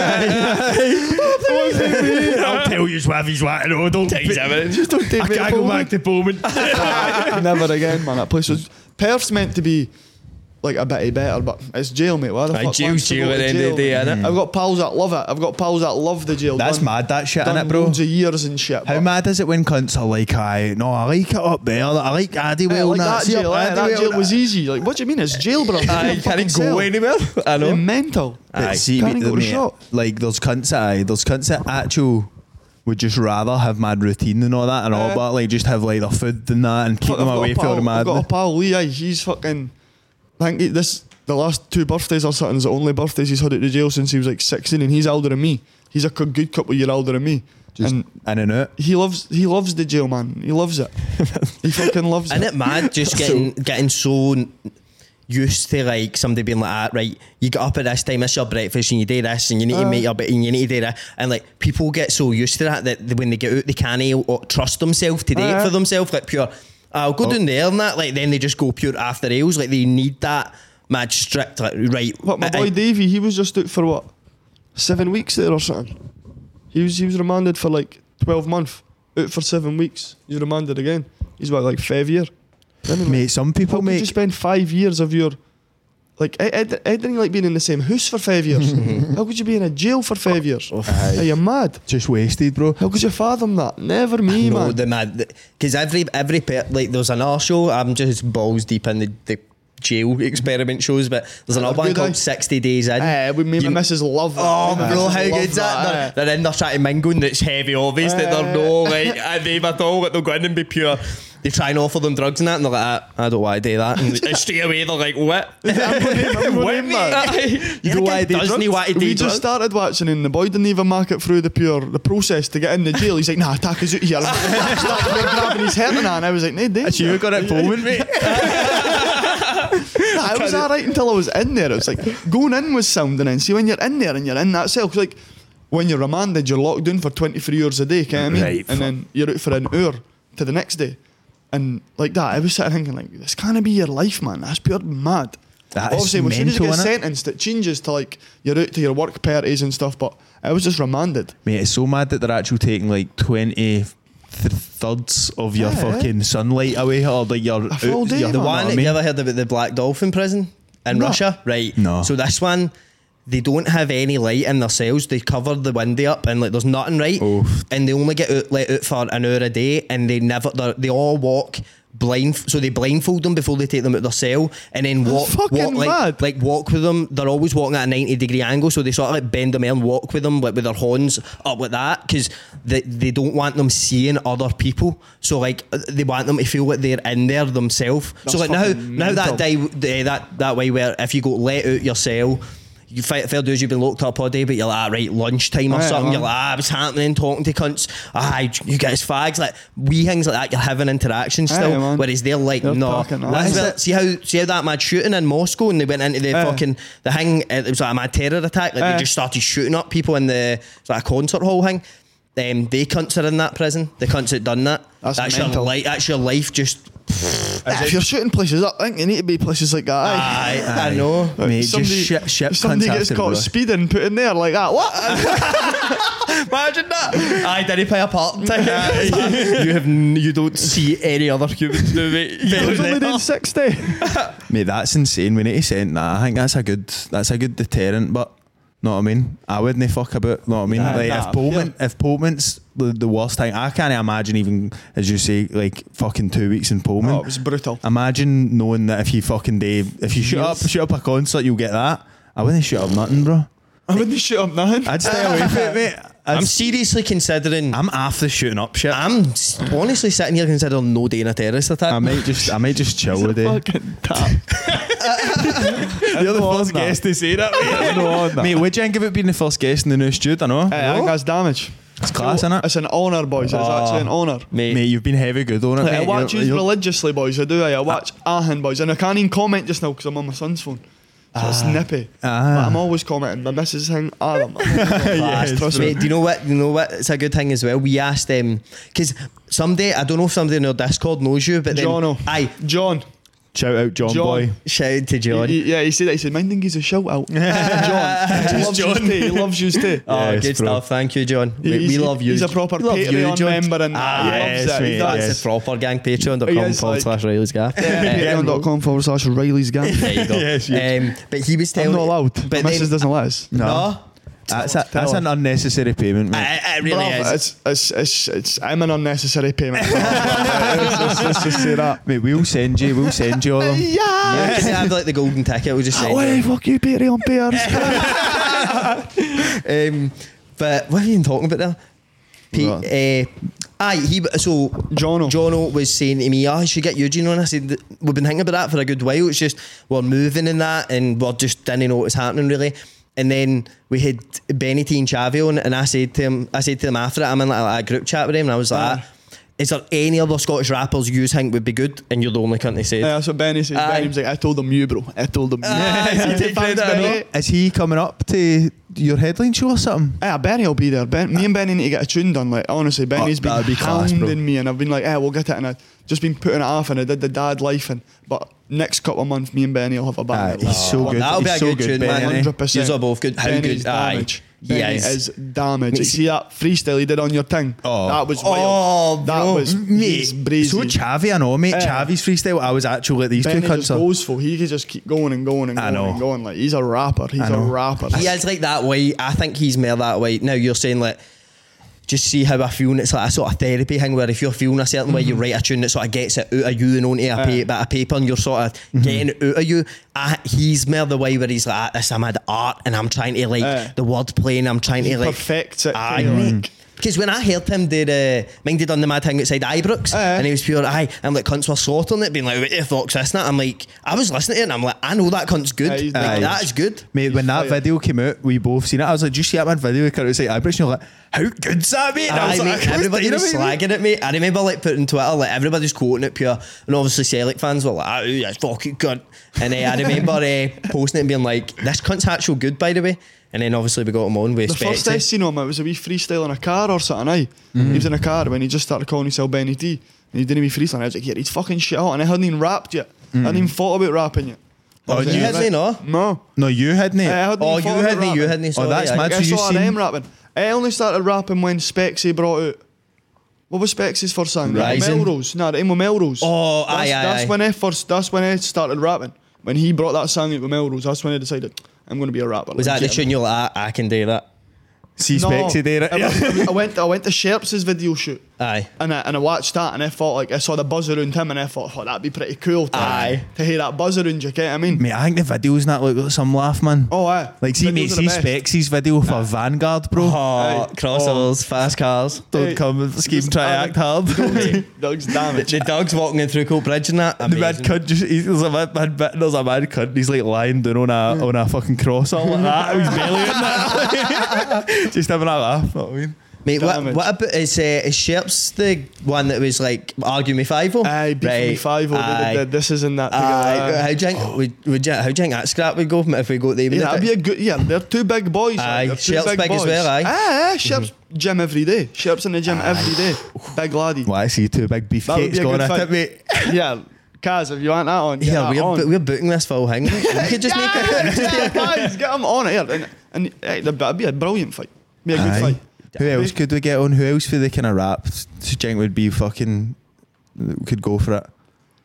Speaker 3: later.
Speaker 4: I'll tell you, Swaffy's what, no, don't take
Speaker 3: Just don't take
Speaker 4: I
Speaker 3: me
Speaker 4: can't
Speaker 3: to
Speaker 4: go
Speaker 3: Pullman.
Speaker 4: back to Pullman.
Speaker 3: Never again, man. That place was. Perth's meant to be like a bitty better, but it's jail, mate. Why the
Speaker 5: Aye,
Speaker 3: fuck
Speaker 5: jail's
Speaker 3: wants to
Speaker 5: jail
Speaker 3: go
Speaker 5: at
Speaker 3: to
Speaker 5: the end of the day,
Speaker 3: jail,
Speaker 5: innit?
Speaker 3: man? I've got pals that love it. I've got pals that love the jail.
Speaker 4: That's
Speaker 3: done,
Speaker 4: mad, that shit,
Speaker 3: done
Speaker 4: innit, bro?
Speaker 3: loads of years and shit.
Speaker 4: How
Speaker 3: but-
Speaker 4: mad is it when cunts are like, aye, no, I like it up there. I like Addiewell.
Speaker 3: Aye, like
Speaker 4: and
Speaker 3: that
Speaker 4: See
Speaker 3: jail,
Speaker 4: up
Speaker 3: aye, that
Speaker 4: Addiewell,
Speaker 3: jail
Speaker 4: that-
Speaker 3: was easy. Like, what do you mean? It's jail, bro.
Speaker 5: Aye, can't go anywhere. I
Speaker 3: You're
Speaker 5: know.
Speaker 3: mental.
Speaker 4: But
Speaker 5: Aye.
Speaker 4: see,
Speaker 3: Can't
Speaker 4: mate,
Speaker 3: go to
Speaker 4: mate,
Speaker 3: shop.
Speaker 4: like those cunts that aye, those cunts that actual would just rather have mad routine and all that and all,
Speaker 3: Aye.
Speaker 4: but like just have like their food and that and keep
Speaker 3: Fuck,
Speaker 4: them
Speaker 3: I've got
Speaker 4: away
Speaker 3: a
Speaker 4: from all the
Speaker 3: pal- I've got
Speaker 4: madness.
Speaker 3: a pal, Lee, aye, he's fucking. I think he, this the last two birthdays or something's the only birthdays he's had at the jail since he was like sixteen, and he's older than me. He's a c- good couple of years older than me.
Speaker 4: Just
Speaker 3: and
Speaker 4: in and out.
Speaker 3: he loves he loves the jail, man. He loves it. He fucking loves
Speaker 2: Isn't
Speaker 3: it.
Speaker 2: it mad just getting getting so n- used to like somebody being like, ah, right, you get up at this time, it's your breakfast, and you do this, and you need to
Speaker 3: Aye.
Speaker 2: make your bed, and you need to do that, and like people get so used to that that when they get out, they can't uh, trust themselves to do it
Speaker 3: Aye.
Speaker 2: for themselves. Like pure, I'll go down there and that. Like then they just go pure after rails. Like they need that mad strict. Like right,
Speaker 3: What my
Speaker 2: I-
Speaker 3: boy
Speaker 2: I-
Speaker 3: Davey, he was just out for what seven weeks there or something. He was he was remanded for like twelve months. Out for seven weeks. He's remanded again. He's what like five year. Anyway,
Speaker 4: Mate, some
Speaker 3: how
Speaker 4: people
Speaker 3: could you
Speaker 4: make
Speaker 3: spend five years of your Like, I, I, I didn't like being in the same house for five years. How could you be in a jail for five years? Are you mad?
Speaker 4: Just wasted, bro.
Speaker 3: How could you fathom that? Never me,
Speaker 2: No,
Speaker 3: man.
Speaker 2: the mad. Because every every pe- like there's another show. I'm just balls deep in the, the jail experiment shows, but there's another one
Speaker 3: good,
Speaker 2: called
Speaker 3: aye.
Speaker 2: sixty days in.
Speaker 3: Aye, we, me and
Speaker 2: You-
Speaker 3: my missus love that.
Speaker 2: Oh,
Speaker 3: My
Speaker 2: bro,
Speaker 3: missus
Speaker 2: how
Speaker 3: love
Speaker 2: good's that?
Speaker 3: aye.
Speaker 2: They're, they're in there trying to mingle and it's heavy, obvious that they're no like a name at all, that they'll go in and be pure. They try and offer them drugs and that, and they're like, ah, I don't want to do that. And they stay away, they're like, what?
Speaker 3: I'm gonna name- I'm gonna name that.
Speaker 2: You don't want to do drugs? Doesn't he want to do
Speaker 3: We just
Speaker 2: drugs?
Speaker 3: started watching and the boy didn't even make it through the pure the process to get in the jail. He's like, nah, take us out here. Started grabbing his head and that, and I was like, nah, dude.
Speaker 4: You got it Pullman, mate.
Speaker 3: Nah, I was alright until I was in there. It was like going in was sounding in. See, when you're in there and you're in that cell, 'cause like when you're remanded, you're locked down for twenty-three hours a day, can I mean?
Speaker 4: Right,
Speaker 3: and then you're out for an hour to the next day. And like that, I was sitting thinking, like, this can't be your life, man. That's pure mad.
Speaker 4: That is
Speaker 3: Obviously, as soon as you
Speaker 4: mental,
Speaker 3: get
Speaker 4: innit?
Speaker 3: sentenced, it changes to like you're out to your work parties and stuff. But I was just remanded.
Speaker 4: Mate, it's so mad that they're actually taking like twenty th- thirds of your
Speaker 3: Yeah,
Speaker 4: fucking sunlight away, or like your,
Speaker 3: A full day,
Speaker 4: your
Speaker 2: The
Speaker 3: man.
Speaker 2: one,
Speaker 4: know what I
Speaker 2: you
Speaker 4: mean?
Speaker 2: ever heard about the Black Dolphin prison in
Speaker 3: No.
Speaker 2: Russia? Right.
Speaker 4: No.
Speaker 2: So this one, they don't have any light in their cells. They cover the window up and like there's nothing right.
Speaker 4: Oof.
Speaker 2: And they only get out, let out for an hour a day, and they never, they're- they all walk blind. So they blindfold them before they take them out of their cell, and then walk,
Speaker 3: fucking
Speaker 2: walk like,
Speaker 3: mad.
Speaker 2: like walk with them. They're always walking at a ninety degree angle, so they sort of like bend them and walk with them, like with their horns up like that, because they they don't want them seeing other people. So like they want them to feel like they're in there themselves. So
Speaker 3: That's
Speaker 2: like now,
Speaker 3: fucking
Speaker 2: now that
Speaker 3: mental.
Speaker 2: day, uh, that that way where if you go let out your cell. You fight fair dues, you've been locked up all day, but you're like, ah, right, lunchtime or
Speaker 3: Aye,
Speaker 2: something.
Speaker 3: man.
Speaker 2: You're like, ah, what's happening? Talking to cunts. Ah, you guys fags. Like, wee things like that, you're having interactions
Speaker 3: Aye,
Speaker 2: still.
Speaker 3: man.
Speaker 2: Whereas they're like,
Speaker 3: They're
Speaker 2: no.
Speaker 3: talking,
Speaker 2: That's
Speaker 3: aye.
Speaker 2: where- see how see how that mad shooting in Moscow, and they went into the
Speaker 3: Aye.
Speaker 2: fucking the thing. It was like a mad terror attack. Like
Speaker 3: Aye.
Speaker 2: they just started shooting up people in the it's like a concert hall thing. Um, they cunts are in that prison. The cunts that done that.
Speaker 3: That's
Speaker 2: your
Speaker 3: mental.
Speaker 2: life. That's your life. Just
Speaker 3: Nah, if you're shooting places up, I think you need to be places like that. aye.
Speaker 2: I, I know.
Speaker 4: Mate,
Speaker 3: Somebody,
Speaker 4: just shit, shit
Speaker 3: if somebody
Speaker 4: cunts
Speaker 3: gets
Speaker 4: after,
Speaker 3: caught
Speaker 4: bro.
Speaker 3: speeding, put in there like that. What?
Speaker 2: Imagine that. I didn't pay a parking ticket. You have n- you don't see any other humans do mate.
Speaker 3: I was only doing sixty.
Speaker 4: Mate, that's insane. We need to send that. I think that's a good that's a good deterrent, but know what I mean? I wouldn't fuck about, know what I mean?
Speaker 3: Nah,
Speaker 4: like
Speaker 3: nah,
Speaker 4: if Pullman if Pullman's the, the worst thing, I can't imagine even, as you say, like fucking two weeks in Pullman.
Speaker 3: Oh, it was brutal.
Speaker 4: Imagine knowing that if you fucking day if you shoot up shoot up a concert you'll get that. I wouldn't shoot up nothing, bro.
Speaker 3: I wouldn't shoot up nothing.
Speaker 4: I'd stay away from it, mate. I'd
Speaker 2: I'm seriously considering.
Speaker 4: I'm after shooting up shit.
Speaker 2: I'm s- honestly sitting here considering no doing a terrorist attack.
Speaker 4: I might just I might just chill with it.
Speaker 3: Fucking tap.
Speaker 4: You're the
Speaker 3: on
Speaker 4: first
Speaker 3: that.
Speaker 4: guest to say that, mate.
Speaker 3: No on that.
Speaker 4: Mate, would you think of it being the first guest in the new studio? I know.
Speaker 3: Hey, I think that's damage.
Speaker 4: It's class, innit?
Speaker 3: It's an honour, boys. It's
Speaker 2: Oh.
Speaker 3: actually an honour.
Speaker 2: Mate,
Speaker 4: Mate, you've been heavy good on it,
Speaker 3: Like, I
Speaker 4: mate.
Speaker 3: watch
Speaker 4: You're-
Speaker 3: you
Speaker 4: you're-
Speaker 3: religiously, boys. I do. I watch Ahan, boys. And I can't even comment just now because I'm on my son's phone. So it's nippy.
Speaker 4: Ah.
Speaker 3: But I'm always commenting. My missus saying, Adam.
Speaker 4: Yes,
Speaker 3: trust me.
Speaker 2: mate, do you know what? You know what? It's a good thing as well. We asked them because somebody, I don't know if somebody in our Discord knows you, but then
Speaker 3: Jono.
Speaker 2: aye,
Speaker 3: John.
Speaker 4: Shout out John,
Speaker 3: John.
Speaker 4: boy.
Speaker 2: shout out to John.
Speaker 3: He- he- yeah, he said that. He said, mine think he's a shout out. John. He loves you too. He loves you too.
Speaker 2: Oh,
Speaker 4: Yes,
Speaker 2: good
Speaker 4: bro.
Speaker 2: stuff. Thank you, John. We,
Speaker 3: He's-
Speaker 2: we love you.
Speaker 3: he's a proper
Speaker 2: We love you,
Speaker 3: Patreon
Speaker 2: John.
Speaker 3: member and
Speaker 2: Ah,
Speaker 3: he
Speaker 4: yes,
Speaker 3: loves it.
Speaker 4: mate,
Speaker 3: He does.
Speaker 2: That's a proper gang. Patreon.com
Speaker 3: He is
Speaker 2: forward
Speaker 3: like-
Speaker 2: slash Riley's Gaff.
Speaker 3: Patreon.com forward slash Riley's Gang.
Speaker 2: There you go.
Speaker 4: Yes, yes.
Speaker 2: Um, but he was
Speaker 3: I'm
Speaker 2: telling
Speaker 3: not allowed.
Speaker 2: But
Speaker 3: My
Speaker 2: then,
Speaker 3: missus doesn't let us.
Speaker 2: no,
Speaker 4: That's, a,
Speaker 3: Tell
Speaker 4: that's
Speaker 3: her.
Speaker 4: an unnecessary payment, mate.
Speaker 2: it, it really
Speaker 3: Bravo,
Speaker 2: is.
Speaker 3: It's, it's, it's, it's, I'm an unnecessary payment. let's, let's, let's just say that.
Speaker 4: Mate, we'll send you, we'll send you all them.
Speaker 2: Yeah, can you have like the golden ticket? We'll just say.
Speaker 3: Away, fuck you, Patreon payers.
Speaker 2: Um, but what have you been talking about there? Pete,
Speaker 4: What?
Speaker 2: uh, aye, he so
Speaker 3: Jono.
Speaker 2: Jono was saying to me, "Oh, I should get Eugene on." I said, "We've been thinking about that for a good while. It's just we're moving in that, and we're just didn't know what was happening really." And then we had Benny T and Chavi on, and I said to him, I said to him after it, I'm in like a group chat with him, and I was like,
Speaker 3: Aye.
Speaker 2: "Is there any other Scottish rappers you think would be good?" And you're the only cunt they said.
Speaker 3: Yeah, that's what Benny says.
Speaker 2: Aye.
Speaker 3: Benny was like, I told him you, bro. I told him you.
Speaker 2: Aye, he
Speaker 3: Thanks,
Speaker 2: said
Speaker 3: Benny.
Speaker 4: Is he coming up to your headline show or something?
Speaker 3: Yeah, Benny will be there. Ben, me and Benny need to get a tune done. Like honestly, Benny's
Speaker 4: Oh,
Speaker 3: been
Speaker 4: that'd be class,
Speaker 3: hounding
Speaker 4: bro.
Speaker 3: me, and I've been like, "Yeah, we'll get it." And I've just been putting it off, and I did the dad life, and but next couple of months, me and Benny will have a band.
Speaker 4: Aye, he's so good.
Speaker 2: That'll be
Speaker 4: He's
Speaker 2: a
Speaker 4: so
Speaker 2: good
Speaker 4: good,
Speaker 2: tune,
Speaker 4: Benny,
Speaker 2: man.
Speaker 4: innit?
Speaker 3: one hundred percent.
Speaker 2: Yous are both good. How
Speaker 3: Benny's
Speaker 2: good? Aye.
Speaker 3: damage. Benny
Speaker 2: Yes.
Speaker 3: is damaged. You see that freestyle he did on your thing?
Speaker 4: Oh.
Speaker 3: That was
Speaker 2: Oh,
Speaker 3: wild. That
Speaker 2: bro.
Speaker 3: was he's
Speaker 4: Mate,
Speaker 3: brazy.
Speaker 4: so Chavi, I know, mate.
Speaker 3: Eh.
Speaker 4: Chavi's freestyle, I was actually like, these
Speaker 3: Benny
Speaker 4: two
Speaker 3: just
Speaker 4: cunts are.
Speaker 3: goes for. He could just keep going and going and
Speaker 4: I
Speaker 3: going
Speaker 4: know.
Speaker 3: and going. Like he's a rapper. He's
Speaker 4: I
Speaker 3: a
Speaker 4: know.
Speaker 3: rapper.
Speaker 2: He is like that way. I think he's more that way. Now you're saying like, just see how I feel, and it's like a sort of therapy thing where if you're feeling a certain way, you write a tune that sort of gets it out of you and onto a pa- bit of paper, and you're sort of getting it out of you. I, he's more the way where he's like, ah, this I'm at art, and I'm trying to like
Speaker 3: Aye.
Speaker 2: the word playing. I'm trying to like
Speaker 3: perfects it.
Speaker 2: Aye,
Speaker 3: kinda
Speaker 2: mate.
Speaker 3: like-
Speaker 2: Because when I heard him did, uh, Ming did on the mad thing outside Ibrox,
Speaker 3: Aye.
Speaker 2: and he was pure, aye, and like cunts were slaughtering it, being like, what the fuck's this? And that? I'm like, I was listening to it, and I'm like, I know that cunt's good.
Speaker 3: Aye, he's
Speaker 2: like,
Speaker 4: nice.
Speaker 2: that is good.
Speaker 4: Mate, when that
Speaker 3: fire.
Speaker 4: video came out, we both seen it. I was like, "Did you see that man video?" Cut outside Ibrox, and you're like, "How good's that, mate?" And I
Speaker 2: Aye,
Speaker 4: was like,
Speaker 2: mate,
Speaker 4: "Of course,
Speaker 2: everybody
Speaker 4: you know
Speaker 2: was
Speaker 4: what I mean?"
Speaker 2: slagging it, mate. I remember like putting Twitter, like everybody's quoting it pure, and obviously Celtic fans were like, "Oh, that's fucking cunt." And uh, I remember uh, posting it and being like, "This cunt's actual good, by the way." And then obviously we got him on with
Speaker 3: The first I
Speaker 2: Spexy.
Speaker 3: seen him, it was a wee freestyle in a car or something, aye. He was in a car when he just started calling himself Benny T. And he didn't even freestyle. And I was like, yeah, he's fucking shit out. And I hadn't even rapped yet. I hadn't even thought about rapping yet.
Speaker 2: Oh,
Speaker 3: I was
Speaker 2: you
Speaker 3: like,
Speaker 2: hadn't,
Speaker 3: right.
Speaker 2: no?
Speaker 3: No.
Speaker 4: No, you hadn't.
Speaker 3: I
Speaker 4: it?
Speaker 3: hadn't
Speaker 2: Oh,
Speaker 3: even
Speaker 2: you
Speaker 3: thought about
Speaker 2: hadn't, you
Speaker 3: rapping.
Speaker 2: hadn't.
Speaker 4: Oh,
Speaker 2: Sorry,
Speaker 4: that's
Speaker 2: aye.
Speaker 4: mad.
Speaker 3: I
Speaker 4: So you
Speaker 3: saw
Speaker 4: seen-
Speaker 3: them rapping. I only started rapping when Spexy brought out. What was Spexy's first song?
Speaker 2: Rising.
Speaker 3: Melrose. No, the aim with Melrose.
Speaker 2: Oh,
Speaker 3: that's,
Speaker 2: aye, aye,
Speaker 3: That's
Speaker 2: aye.
Speaker 3: when I first. That's when I started rapping. When he brought that song out with Melrose, that's when I decided I'm going to be a rapper.
Speaker 2: Was that the tune you're like, I, I can do that?
Speaker 4: See
Speaker 3: No,
Speaker 4: Spexy there.
Speaker 3: I, went- I went. I went to Sherps' video shoot.
Speaker 2: Aye.
Speaker 3: And I, and I watched that and I thought like I saw the buzz around him and I thought oh that'd be pretty cool to,
Speaker 2: Aye.
Speaker 3: to hear that buzz around you, get what I mean?
Speaker 4: Mate, I think the videos and that look like some laugh, man.
Speaker 3: Oh aye.
Speaker 4: Like, see,
Speaker 3: Videos
Speaker 4: mate,
Speaker 3: are
Speaker 4: see
Speaker 3: the best.
Speaker 4: Spexy's video for Vanguard, bro.
Speaker 2: Oh,
Speaker 3: Aye.
Speaker 2: crossovers, fast cars.
Speaker 4: Don't
Speaker 3: Hey,
Speaker 4: come and scheme,
Speaker 3: just-
Speaker 4: try to
Speaker 3: aye,
Speaker 4: act hard.
Speaker 3: Dogs damage.
Speaker 2: The dog's walking in through Coat Bridge and that.
Speaker 4: The mad
Speaker 2: Amazing.
Speaker 4: cunt just, he's, there's a mad, mad bit, there's a mad cunt, he's like lying down on a, on a fucking cross all like that, he's bellying that. Just having a laugh, know what I mean?
Speaker 2: Mate, what,
Speaker 3: Damage.
Speaker 2: what about is uh, is Sherps the one that was like arguing with Five-O?
Speaker 3: Aye, beefing
Speaker 2: Right.
Speaker 3: me five oh.
Speaker 2: Aye.
Speaker 3: This is in that
Speaker 2: Aye.
Speaker 3: together.
Speaker 2: How do you think? Would, would you, how do you think that scrap would go if we go there?
Speaker 3: Yeah, that'd be a good. Yeah, they're two big boys. like,
Speaker 2: Aye,
Speaker 3: they're two
Speaker 2: Sherp's big as
Speaker 3: boys.
Speaker 2: well, aye.
Speaker 3: Aye, aye, Sherp's gym every day. Sherp's in the gym every day. Big laddie.
Speaker 4: Well, I see two big beef
Speaker 3: That would
Speaker 4: cakes
Speaker 3: be a
Speaker 4: going
Speaker 3: good
Speaker 4: at
Speaker 3: fight.
Speaker 4: it, mate.
Speaker 3: Yeah, Kaz, if you want that on, get
Speaker 2: Yeah,
Speaker 3: that
Speaker 2: we're,
Speaker 3: on.
Speaker 2: bu- we're booking this full thing. We could just make it.
Speaker 3: yeah, guys, get him on here. And, and hey, that'd be a brilliant fight. Be a good
Speaker 4: Aye.
Speaker 3: fight.
Speaker 4: Who else could we get on? Who else for the kind of rap? Do you think would be fucking, could go for it?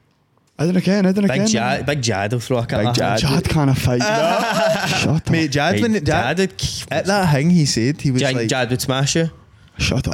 Speaker 3: I don't know, Ken. I don't know,
Speaker 2: Big
Speaker 3: Ken.
Speaker 2: Jad, Big Jad will throw a couple.
Speaker 4: Big Jad.
Speaker 3: Jad kind of fight. Shut up.
Speaker 4: Mate, Jad,
Speaker 2: Hey,
Speaker 4: when
Speaker 2: Jad,
Speaker 4: Jad,
Speaker 2: would,
Speaker 4: at that thing he said, he was
Speaker 2: Jad,
Speaker 4: like,
Speaker 2: Jad would smash you.
Speaker 3: Shut up.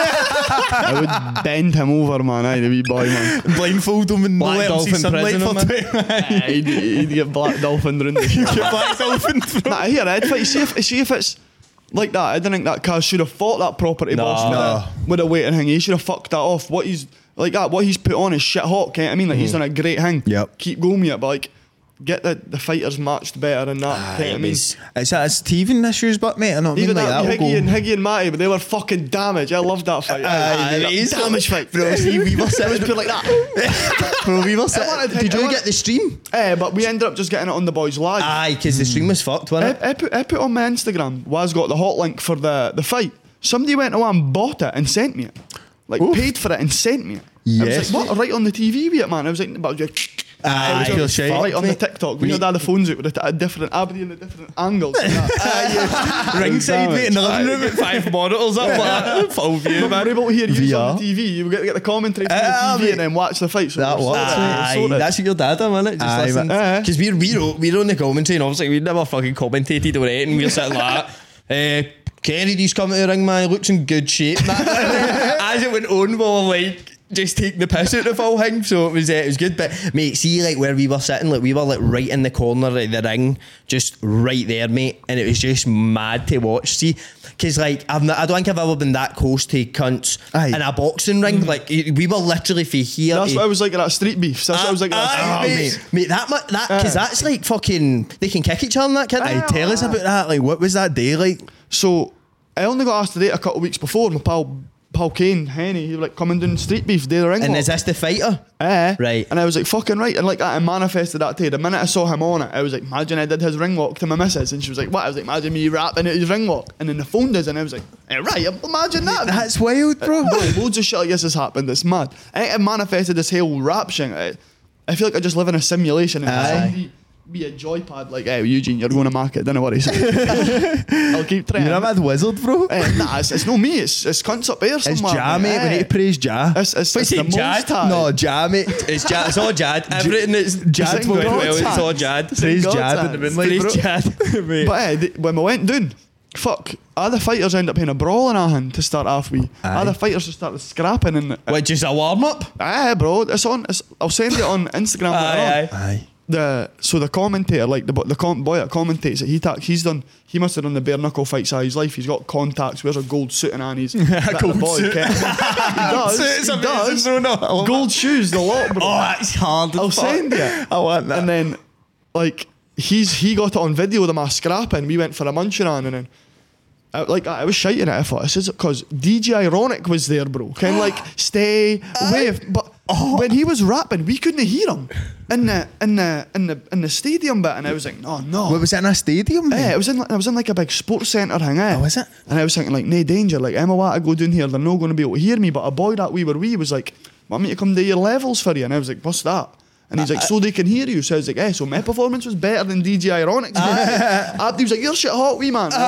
Speaker 3: I would bend him over, man. Aye, the wee boy, man.
Speaker 4: blindfold him and
Speaker 2: Black
Speaker 4: let him see
Speaker 2: Dolphin
Speaker 4: sunlight
Speaker 2: prison
Speaker 4: for
Speaker 2: him,
Speaker 4: twenty
Speaker 3: Aye, he'd, he'd get Black Dolphin round the shit.
Speaker 4: Black Dolphin throw.
Speaker 3: Nah, here, I'd fight. See if, see if it's like that. I don't think that Kaz should have fought that property
Speaker 2: No.
Speaker 3: boss with,
Speaker 4: No.
Speaker 3: a, with a weight and thing. He should have fucked that off. What he's like that. What he's put on is shit hot. Can't I mean? Like he's done a great thing.
Speaker 4: Yep.
Speaker 3: Keep going with it, but like get the, the fighters matched better and that.
Speaker 2: Aye,
Speaker 3: can't I
Speaker 2: it
Speaker 3: mean?
Speaker 2: was-
Speaker 4: It's that it's teething issues, but mate, I know what I mean,
Speaker 3: Even
Speaker 4: like
Speaker 3: that
Speaker 4: that will
Speaker 3: Higgy and
Speaker 4: go.
Speaker 3: Higgy and Matty, but they were fucking damage. I loved that fight.
Speaker 2: Aye,
Speaker 3: Aye,
Speaker 2: it is
Speaker 3: damage fight,
Speaker 2: Bro, see, we were sitting
Speaker 3: put like that.
Speaker 2: Bro, we were sitting.
Speaker 3: wanted to-
Speaker 2: Did
Speaker 3: I
Speaker 2: you
Speaker 3: wanted-
Speaker 2: get the stream?
Speaker 3: Eh, but we ended up just getting it on the boys' live.
Speaker 2: Aye, because the stream was fucked, wasn't it?
Speaker 3: I, I, put, I put on my Instagram, Waz got the hot link for the, the fight. Somebody went away and bought it and sent me it. Like,
Speaker 4: Oof.
Speaker 3: paid for it and sent me it. I
Speaker 4: Yes.
Speaker 3: was like, what? Right on the T V with it, man. I was like, but I was like,
Speaker 2: Aye,
Speaker 3: I was
Speaker 2: I feel
Speaker 3: like,
Speaker 4: shite.
Speaker 3: right on the
Speaker 2: Mate.
Speaker 3: TikTok. We know that the phones out with a, a different, Aberdeen and the different angles. and that.
Speaker 2: Ringside, mate, another
Speaker 3: Aye.
Speaker 2: room with five monitors up, like, full view,
Speaker 3: But we're
Speaker 2: man.
Speaker 3: able to hear you
Speaker 4: V
Speaker 3: on
Speaker 4: R.
Speaker 3: the T V. You get to get the commentary from
Speaker 2: Ah,
Speaker 3: the T V
Speaker 2: mate.
Speaker 3: and then watch the fight. So
Speaker 4: That
Speaker 3: we're
Speaker 4: works,
Speaker 3: sorted.
Speaker 4: mate.
Speaker 3: We're
Speaker 2: Aye,
Speaker 3: sorted.
Speaker 2: that's what your dad done, wasn't it? Just
Speaker 4: Aye,
Speaker 2: listen.
Speaker 3: man.
Speaker 2: Because we're, we're, we're on the commentary and obviously we never fucking commentated or anything. We're sitting like that. Uh, Kennedy's coming to the ring, man. He looks in good shape. As it went on, we were like just taking the piss out of the full thing. So it was uh, it was good. But mate, see like where we were sitting, like we were like right in the corner of the ring, just right there, mate. And it was just mad to watch. See, because like I've not, I don't think I've ever been that close to cunts
Speaker 4: Aye.
Speaker 2: in a boxing ring. Like we were literally from here.
Speaker 3: That's
Speaker 2: to-
Speaker 3: what I was like at that street beef. That's what I was like at that
Speaker 2: Aye,
Speaker 3: street
Speaker 2: mate,
Speaker 3: beef.
Speaker 2: mate, that mu- that because
Speaker 3: Aye.
Speaker 2: that's like fucking. They can kick each other, and that kid.
Speaker 4: Aye, tell us about that. Like, what was that day like?
Speaker 3: So I only got asked to date a couple of weeks before. My pal, pal Kane Henny, he was like coming down street beef, day the ring.
Speaker 2: And
Speaker 3: walk.
Speaker 2: is this the fighter?
Speaker 3: Eh.
Speaker 2: Right.
Speaker 3: And I was like, fucking right. And like that, I manifested that day. The minute I saw him on it, I was like, imagine I did his ring walk to my missus. And she was like, what? I was like, imagine me rapping at his ring walk. And then the phone does, and I was like, eh, right, imagine that. man.
Speaker 4: That's wild, bro.
Speaker 3: Bro, loads of shit like this has happened. It's mad. I, I manifested this whole rap thing. I, I feel like I just live in a simulation. And
Speaker 2: Aye.
Speaker 3: somebody be a joypad like, hey, Eugene, you're going to mark it. Don't worry. I'll keep trying.
Speaker 4: You're a mad wizard, bro.
Speaker 3: Eh, nah, it's, it's not me. It's it's cunts up there
Speaker 4: It's
Speaker 3: somewhere.
Speaker 4: Ja, mate. We need to praise Ja.
Speaker 3: It's, it's, it's
Speaker 2: he
Speaker 3: the most
Speaker 2: Jad?
Speaker 3: tad.
Speaker 4: No, Ja, mate.
Speaker 2: It's Jad. It's all Jad. Everything that's
Speaker 4: Jad
Speaker 2: going
Speaker 3: God's
Speaker 2: well. It's
Speaker 3: hands.
Speaker 2: all Jad.
Speaker 4: Praise
Speaker 3: God's
Speaker 4: Jad in the
Speaker 3: hands.
Speaker 4: moonlight,
Speaker 2: Praise
Speaker 4: bro.
Speaker 2: Jad. Mate.
Speaker 3: But eh, th- when we went down, fuck, all the fighters end up having a brawl in our hand to start off with.
Speaker 4: Aye.
Speaker 3: All the fighters just started scrapping and.
Speaker 2: What, just a warm up?
Speaker 3: Aye, bro. It's on. It's, I'll send it on Instagram. later on.
Speaker 4: Aye.
Speaker 3: The so the commentator, like the bo- the com- boy that commentates it, he ta- he's done. He must have done the bare knuckle fights of his life. He's got contacts. Wears a gold suit and on. He's
Speaker 4: Gold
Speaker 3: boy,
Speaker 4: suit.
Speaker 3: Ken. He does.
Speaker 4: It's
Speaker 3: he
Speaker 4: amazing,
Speaker 3: does.
Speaker 4: bro. No, I love
Speaker 3: Gold shoes, the lot, bro.
Speaker 2: Oh, that's hard. as
Speaker 3: I'll
Speaker 2: fuck.
Speaker 3: send you.
Speaker 4: I want that.
Speaker 3: And then, like, he's he got it on video with my scrapping. We went for a munching on, and then, I, like, I was shiting at it. I thought this is because D J Ironic was there, bro. Kind of like stay wave, but when he was rapping, we couldn't hear him in the in the in the in the stadium bit, and I was like, no, no.
Speaker 4: What was it in a stadium?
Speaker 3: Yeah,
Speaker 4: mate?
Speaker 3: it was in. I was in like a big sports centre thing. Eh?
Speaker 4: Oh, was it?
Speaker 3: And I was thinking like, no danger. Like, Emma, what I go down here, they're not going to be able to hear me. But a boy that we were we was like, want me to come do your levels for you? And I was like, what's that? And he's like, so they can hear you. So I was like, eh, so my performance was better than D J Ironic's. Abdi was like, you're shit hot, wee man.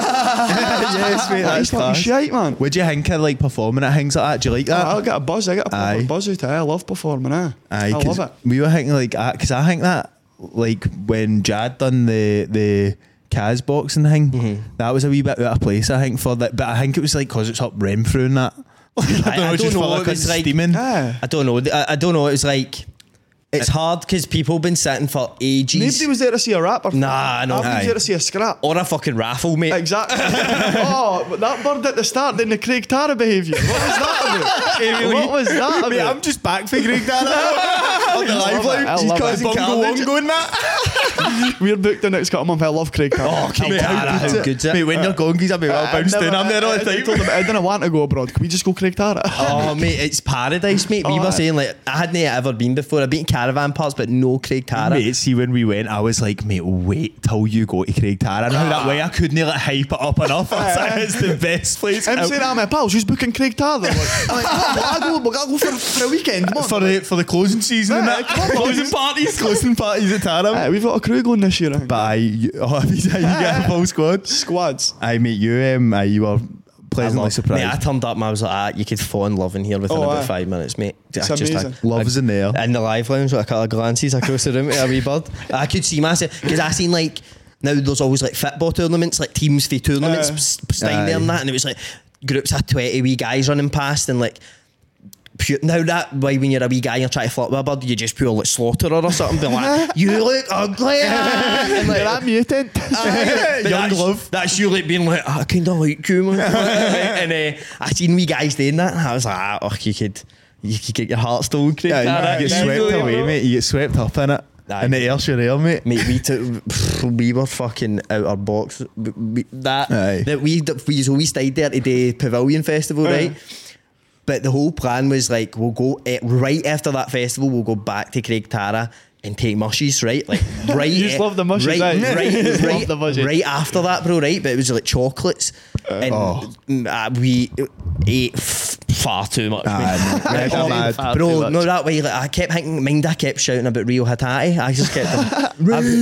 Speaker 4: Yes, mate.
Speaker 3: He's
Speaker 4: That's
Speaker 3: fucking
Speaker 4: class.
Speaker 3: shite, man.
Speaker 4: Would you think of like performing at things like that? Do you like that?
Speaker 3: I get a buzz. I get a proper
Speaker 4: Aye.
Speaker 3: buzz out of it. I love performing. Eh?
Speaker 4: Aye,
Speaker 3: I
Speaker 4: 'cause
Speaker 3: love it.
Speaker 4: we were thinking like, because I think that like when Jad done the the Kaz boxing thing,
Speaker 2: Mm-hmm.
Speaker 4: that was a wee bit out of place. I think for that, but I think it was like because it's up Renfrew and that. I don't know,
Speaker 2: I don't
Speaker 4: just
Speaker 2: know,
Speaker 4: felt
Speaker 2: it
Speaker 4: like
Speaker 2: was
Speaker 4: it's
Speaker 2: like-
Speaker 4: steaming.
Speaker 3: Yeah.
Speaker 2: I don't know. I, I don't know. It was like it's hard because people have been sitting for ages.
Speaker 3: Nobody was there to see a rapper.
Speaker 2: Nah, no.
Speaker 3: Abdi was
Speaker 4: Aye.
Speaker 3: there to see a scrap.
Speaker 2: or a fucking raffle, mate.
Speaker 3: Exactly. Oh, but that bird at the start didn't the Craig Tara behaviour. What was that about? What was that about?
Speaker 4: Mate, I'm just back for Greg Dana on the live
Speaker 3: love it. I
Speaker 4: line. He's
Speaker 3: love
Speaker 4: causing
Speaker 3: it.
Speaker 4: Bongo
Speaker 2: Carnage.
Speaker 4: Wongo and that.
Speaker 3: We're booked the next couple of months. I love Craig Tara.
Speaker 2: Oh, Craig
Speaker 4: Mate,
Speaker 2: Tara,
Speaker 4: how good's
Speaker 2: how
Speaker 4: it?
Speaker 2: good's it?
Speaker 4: Mate, when you're going, he's a bit well
Speaker 3: I've
Speaker 4: bounced
Speaker 3: never-
Speaker 4: in. I'm there all
Speaker 3: I-
Speaker 4: the
Speaker 3: I told
Speaker 4: time.
Speaker 3: him, I didn't want to go abroad. Can we just go Craig Tara?
Speaker 2: Oh, mate, it's paradise, mate. We
Speaker 3: Oh,
Speaker 2: were
Speaker 3: aye.
Speaker 2: saying, like, I hadn't ever been before. I've been to caravan parks, but no Craig Tara.
Speaker 4: Mate, see when we went, I was like, mate, wait till you go to Craig Tara. Now that way I couldn't like hype it up enough. I was like, it's the best place.
Speaker 3: I'm
Speaker 4: out.
Speaker 3: saying, ah, my pals, who's booking Craig Tara? They're like, I'm like, oh, I go, but I go for, for a weekend. Come on.
Speaker 4: for the for the closing season and
Speaker 3: Aye,
Speaker 4: that.
Speaker 3: come on,
Speaker 4: Closing
Speaker 3: boys.
Speaker 4: parties, closing parties at Tara.
Speaker 3: Aye, we've got a crew going this year. I think.
Speaker 4: But I, you, oh, you get a full squad.
Speaker 3: Squads.
Speaker 4: I mate, you um, aye, you were pleasantly
Speaker 2: I love-
Speaker 4: surprised.
Speaker 2: Mate, I turned up and I was like, ah, you could fall in love in here within
Speaker 3: Oh,
Speaker 2: about
Speaker 3: aye.
Speaker 2: five minutes, mate.
Speaker 3: It's
Speaker 2: I just
Speaker 3: amazing.
Speaker 2: had-
Speaker 4: Love's in the air.
Speaker 2: In the live lounge with a couple of glances across the room at a wee bird. I could see myself, because I seen like, now there's always like football tournaments, like teams for tournaments,
Speaker 3: Aye.
Speaker 2: s- standing there
Speaker 4: Aye.
Speaker 2: and that, and it was like groups of twenty wee guys running past and like, pure, now that way when you're a wee guy and you're trying to flip with a bird, you just pure like slaughter her or something, being like, you look ugly. and
Speaker 3: You're
Speaker 2: like,
Speaker 3: that mutant.
Speaker 2: Aye, but
Speaker 4: Young
Speaker 2: that's,
Speaker 4: love.
Speaker 2: That's you like being like, oh, I kind of like you, man. and uh, I seen wee guys doing that, and I was like, ah, oh, you could, you could get your heart stolen, Craig.
Speaker 4: Yeah,
Speaker 2: Tara,
Speaker 4: you get
Speaker 2: easily,
Speaker 4: swept away,
Speaker 2: bro.
Speaker 4: mate. You get swept up in it.
Speaker 2: Aye.
Speaker 4: In the air, you're there, mate.
Speaker 2: Mate, we took, we were fucking out our box. We, we- that
Speaker 4: Aye.
Speaker 2: that we we so we stayed there to the Pavilion Festival,
Speaker 3: Aye.
Speaker 2: right? But the whole plan was like, we'll go eh, right after that festival, we'll go back to Craig Tara and take mushies, right? Like right,
Speaker 3: You just
Speaker 2: eh,
Speaker 3: love the mushies,
Speaker 2: right,
Speaker 3: aye.
Speaker 2: right,
Speaker 3: You just love
Speaker 2: right,
Speaker 3: the mushies.
Speaker 2: right after that, bro, right? But it was like chocolates, and
Speaker 4: oh.
Speaker 2: mm, uh, we ate f- far too much,
Speaker 4: Aye,
Speaker 2: mate.
Speaker 4: mate.
Speaker 2: Oh,
Speaker 4: Mad.
Speaker 3: Far too
Speaker 2: bro,
Speaker 3: much.
Speaker 2: no, that way. Like, I kept thinking, mind, I kept shouting about Rio Hatati. I just kept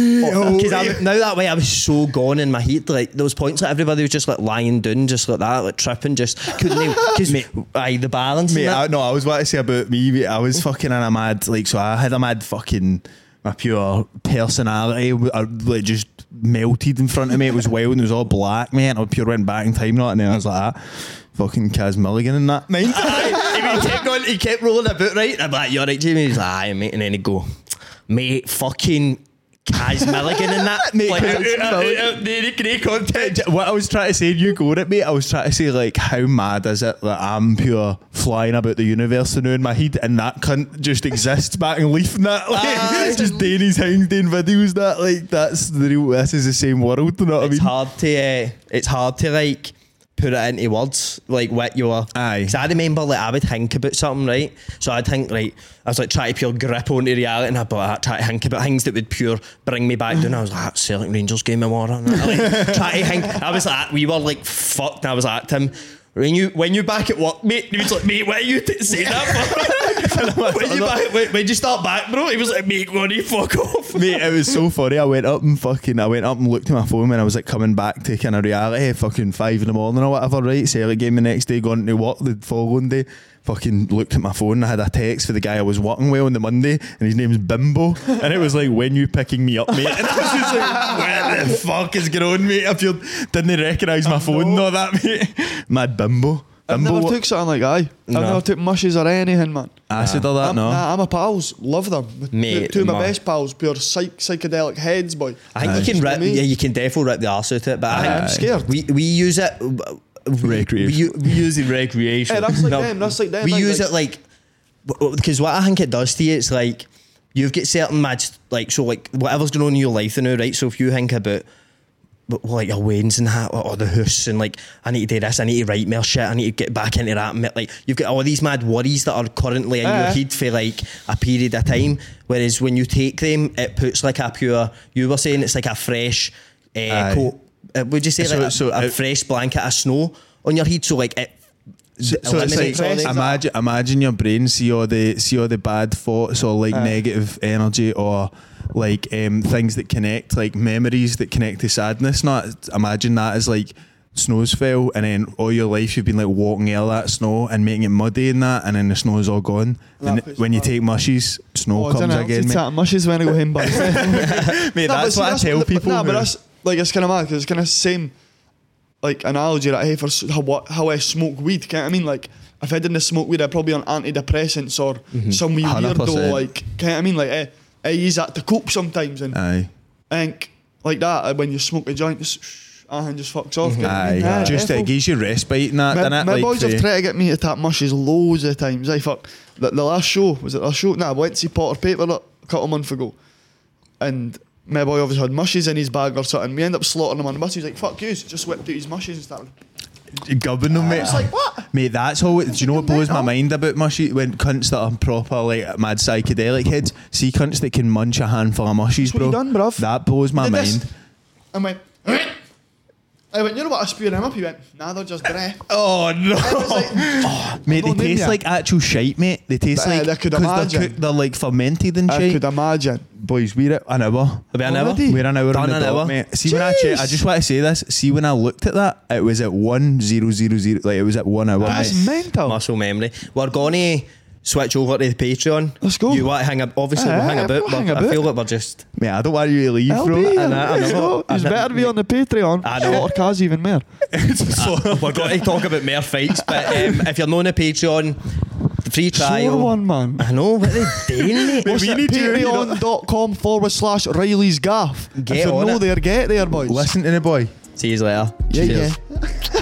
Speaker 2: because now that way I was so gone in my heat. Like those points, like everybody was just like lying down, just like that, like tripping, just couldn't. Because aye, the balance.
Speaker 4: Mate,
Speaker 2: and
Speaker 4: I,
Speaker 2: that.
Speaker 4: no, I was about to say about me. Mate, I was fucking in a mad, like, so I had a mad fucking, my pure personality, uh, like, just melted in front of me. It was wild and it was all black, mate. And I pure went back in time, not, and then I was like, ah, fucking Kaz Milligan and that. Mind?
Speaker 2: Aye, he kept going. He kept rolling about, right? And I'm like, "You're right, Jamie." He's like, "Aye, mate," and then he'd go, "Mate, fucking Kaz Milligan and that."
Speaker 4: Mate,
Speaker 2: like,
Speaker 4: Kaz
Speaker 2: uh, uh,
Speaker 4: Milligan.
Speaker 2: uh, the great content.
Speaker 4: What I was trying to say, you go at me. I was trying to say, like, how mad is it that I'm pure flying about the universe now in my head, and that cunt just exists back in Leaf and that, like,
Speaker 2: Aye.
Speaker 4: just doing his things, doing videos, that, like, that's the real. This is the same world, you know what I
Speaker 2: It's
Speaker 4: mean?
Speaker 2: hard to. Uh, it's hard to like put it into words, like what you were.
Speaker 4: Aye.
Speaker 2: Because I remember, like, I would think about something, right? So I'd think, like, I was like trying to pure grip onto reality, and I'd be like, try to think about things that would pure bring me back down. I was like, Celtic Rangers game of war. And I, like, try to think. I was like, we were like fucked. And I was like, Tim, when you when you back at work, mate, he was like, mate, what are you t- saying that for? when, you back, when, when you start back, bro, he was like, "Make money, fuck off."
Speaker 4: Mate, it was so funny. I went up and fucking, I went up and looked at my phone when I was like coming back to kind of reality, fucking five in the morning or whatever, right? Celtic game the next day, going to work the following day. Fucking looked at my phone and I had a text for the guy I was working with on the Monday, and his name's Bimbo, and it was like, "When you picking me up, mate?" And I was just like, "What the fuck is going on, mate?" I feel didn't recognise my phone or that, mate. Mad Bimbo.
Speaker 3: I've
Speaker 4: Bimbo
Speaker 3: never
Speaker 4: what?
Speaker 3: took something like aye.
Speaker 2: No.
Speaker 3: I've never took mushes or anything, man.
Speaker 4: Acid or that,
Speaker 3: I'm,
Speaker 4: no.
Speaker 3: Nah, I'm a pals, love them.
Speaker 2: Mate,
Speaker 3: Two of my
Speaker 2: man.
Speaker 3: best pals, pure psych, psychedelic heads, boy.
Speaker 2: I think
Speaker 4: Aye.
Speaker 2: you can rip,
Speaker 3: Me.
Speaker 2: yeah, you can definitely rip the arse out of it, but I
Speaker 3: Aye,
Speaker 2: think
Speaker 3: I'm scared.
Speaker 2: we we use it.
Speaker 4: Recreation.
Speaker 2: We, u- we use it recreation.
Speaker 3: Hey, that's like them, that's like them,
Speaker 2: We
Speaker 3: like-
Speaker 2: use
Speaker 3: like-
Speaker 2: it like because what I think it does to you, it's like you've got certain mad like so like whatever's going on in your life now, right? So if you think about but like your weddings and that, or the house, and like I need to do this, I need to write more shit, I need to get back into that. and, Like you've got all these mad worries that are currently in
Speaker 3: Aye.
Speaker 2: your head for like a period of time. Whereas when you take them, it puts like a pure. You were saying it's like a fresh uh,
Speaker 4: Aye.
Speaker 2: coat. Uh, would you say
Speaker 4: So-
Speaker 2: like a,
Speaker 4: so
Speaker 2: a
Speaker 4: it-
Speaker 2: fresh blanket of snow on your head? So like it.
Speaker 4: So, so it's
Speaker 2: eliminates all
Speaker 4: like
Speaker 2: the-
Speaker 4: imagine, imagine your brain see all the see all the bad thoughts or like negative energy or like um, things that connect, like memories that connect to sadness. Not imagine that as like snow's fell, and then all your life you've been like walking out that snow and making it muddy and that, and then the snow is all gone.
Speaker 3: That
Speaker 4: And
Speaker 3: puts
Speaker 4: when you
Speaker 3: my-
Speaker 4: take mushies, snow
Speaker 3: Oh, I
Speaker 4: comes
Speaker 3: dunno,
Speaker 4: again,
Speaker 3: it's
Speaker 4: mate.
Speaker 3: that mushes when I go home, but
Speaker 4: Mate,
Speaker 3: Nah, but
Speaker 4: that's
Speaker 3: see,
Speaker 4: what I tell
Speaker 3: but-
Speaker 4: people.
Speaker 3: Nah, but
Speaker 4: who-
Speaker 3: that's like it's kind of mad because it's kind of same like analogy that I have for s- how what how I smoke weed. Can't I mean like if I didn't smoke weed, I'd probably be on antidepressants or some wee
Speaker 4: one hundred
Speaker 3: weirdo
Speaker 4: percent.
Speaker 3: like. Can't I mean like I, I use that to cope sometimes and
Speaker 4: Aye.
Speaker 3: I think like that uh, when you smoke a joint, just and just fucks off. can't I
Speaker 4: Aye,
Speaker 3: mean? Nah,
Speaker 4: just
Speaker 3: defo.
Speaker 4: it gives you respite and that,
Speaker 3: My,
Speaker 4: doesn't it?
Speaker 3: my
Speaker 4: Like,
Speaker 3: boys
Speaker 4: for-
Speaker 3: have tried to get me to tap mushes loads of times. I fuck the, the last show was it the last show? Nah, I went to see Potter Paper a couple of months ago, and my boy obviously had mushes in his bag or something. We end up slaughtering him on the bus. He was like, "Fuck you!" So just whipped out his mushes and started.
Speaker 4: gubbing them, mate.
Speaker 3: It's like what?
Speaker 4: Mate, that's all. Do you know what blows my
Speaker 3: mental.
Speaker 4: mind about mushy? When cunts that are proper like mad psychedelic heads see cunts that can munch a handful of mushies,
Speaker 3: That's what
Speaker 4: bro.
Speaker 3: he done, bruv.
Speaker 4: That blows my
Speaker 3: Did this.
Speaker 4: mind.
Speaker 3: I went. I went. You know what? I spewed him up. He went. Nah, they're just breath.
Speaker 2: Oh no!
Speaker 3: I was like,
Speaker 4: Mate, they
Speaker 3: don't name
Speaker 4: taste
Speaker 3: ya.
Speaker 4: like actual shite, mate. They taste
Speaker 3: Aye,
Speaker 4: like
Speaker 3: I could
Speaker 4: they're,
Speaker 3: imagine.
Speaker 4: cooked, they're like fermented and
Speaker 3: I
Speaker 4: shit.
Speaker 3: could imagine.
Speaker 4: Boys, we're at an hour.
Speaker 2: About an hour?
Speaker 3: Already?
Speaker 4: We're an hour
Speaker 2: Done
Speaker 4: on the
Speaker 2: an
Speaker 4: dot,
Speaker 2: hour?
Speaker 4: mate. See when I check, I
Speaker 3: Jeez.
Speaker 4: just want to say this. See when I looked at that, it was at one zero zero zero. Like it was at one hour.
Speaker 3: That's mental.
Speaker 2: Muscle memory. We're gonna switch over to the Patreon.
Speaker 3: Let's go.
Speaker 2: You want to hang up? Obviously, we'll
Speaker 3: Aye,
Speaker 2: hang
Speaker 3: aye,
Speaker 2: about.
Speaker 3: we'll
Speaker 2: but
Speaker 3: hang
Speaker 2: I
Speaker 3: about.
Speaker 2: feel like we're just.
Speaker 4: Mate, I don't want you to leave,
Speaker 3: I'll
Speaker 4: bro.
Speaker 3: be here.
Speaker 2: I know, I
Speaker 3: Let's
Speaker 2: know.
Speaker 3: go. It's
Speaker 2: I know.
Speaker 3: better to be on the Patreon.
Speaker 2: I know.
Speaker 3: Slaughter Kaz even more.
Speaker 2: We're going to talk about more fights, but um, if you're not on the Patreon, the free trial.
Speaker 3: Sure one, man.
Speaker 2: I know what they doing, mate.
Speaker 3: What's
Speaker 4: we
Speaker 3: it?
Speaker 4: need you, you know.
Speaker 3: Patreon.com forward slash Riley's Gaff.
Speaker 2: Get
Speaker 3: if you're
Speaker 2: on
Speaker 3: no
Speaker 2: it.
Speaker 3: there, get there, boys.
Speaker 4: Listen to the boy.
Speaker 2: See you later.
Speaker 3: Yeah,
Speaker 2: Cheers.
Speaker 3: yeah.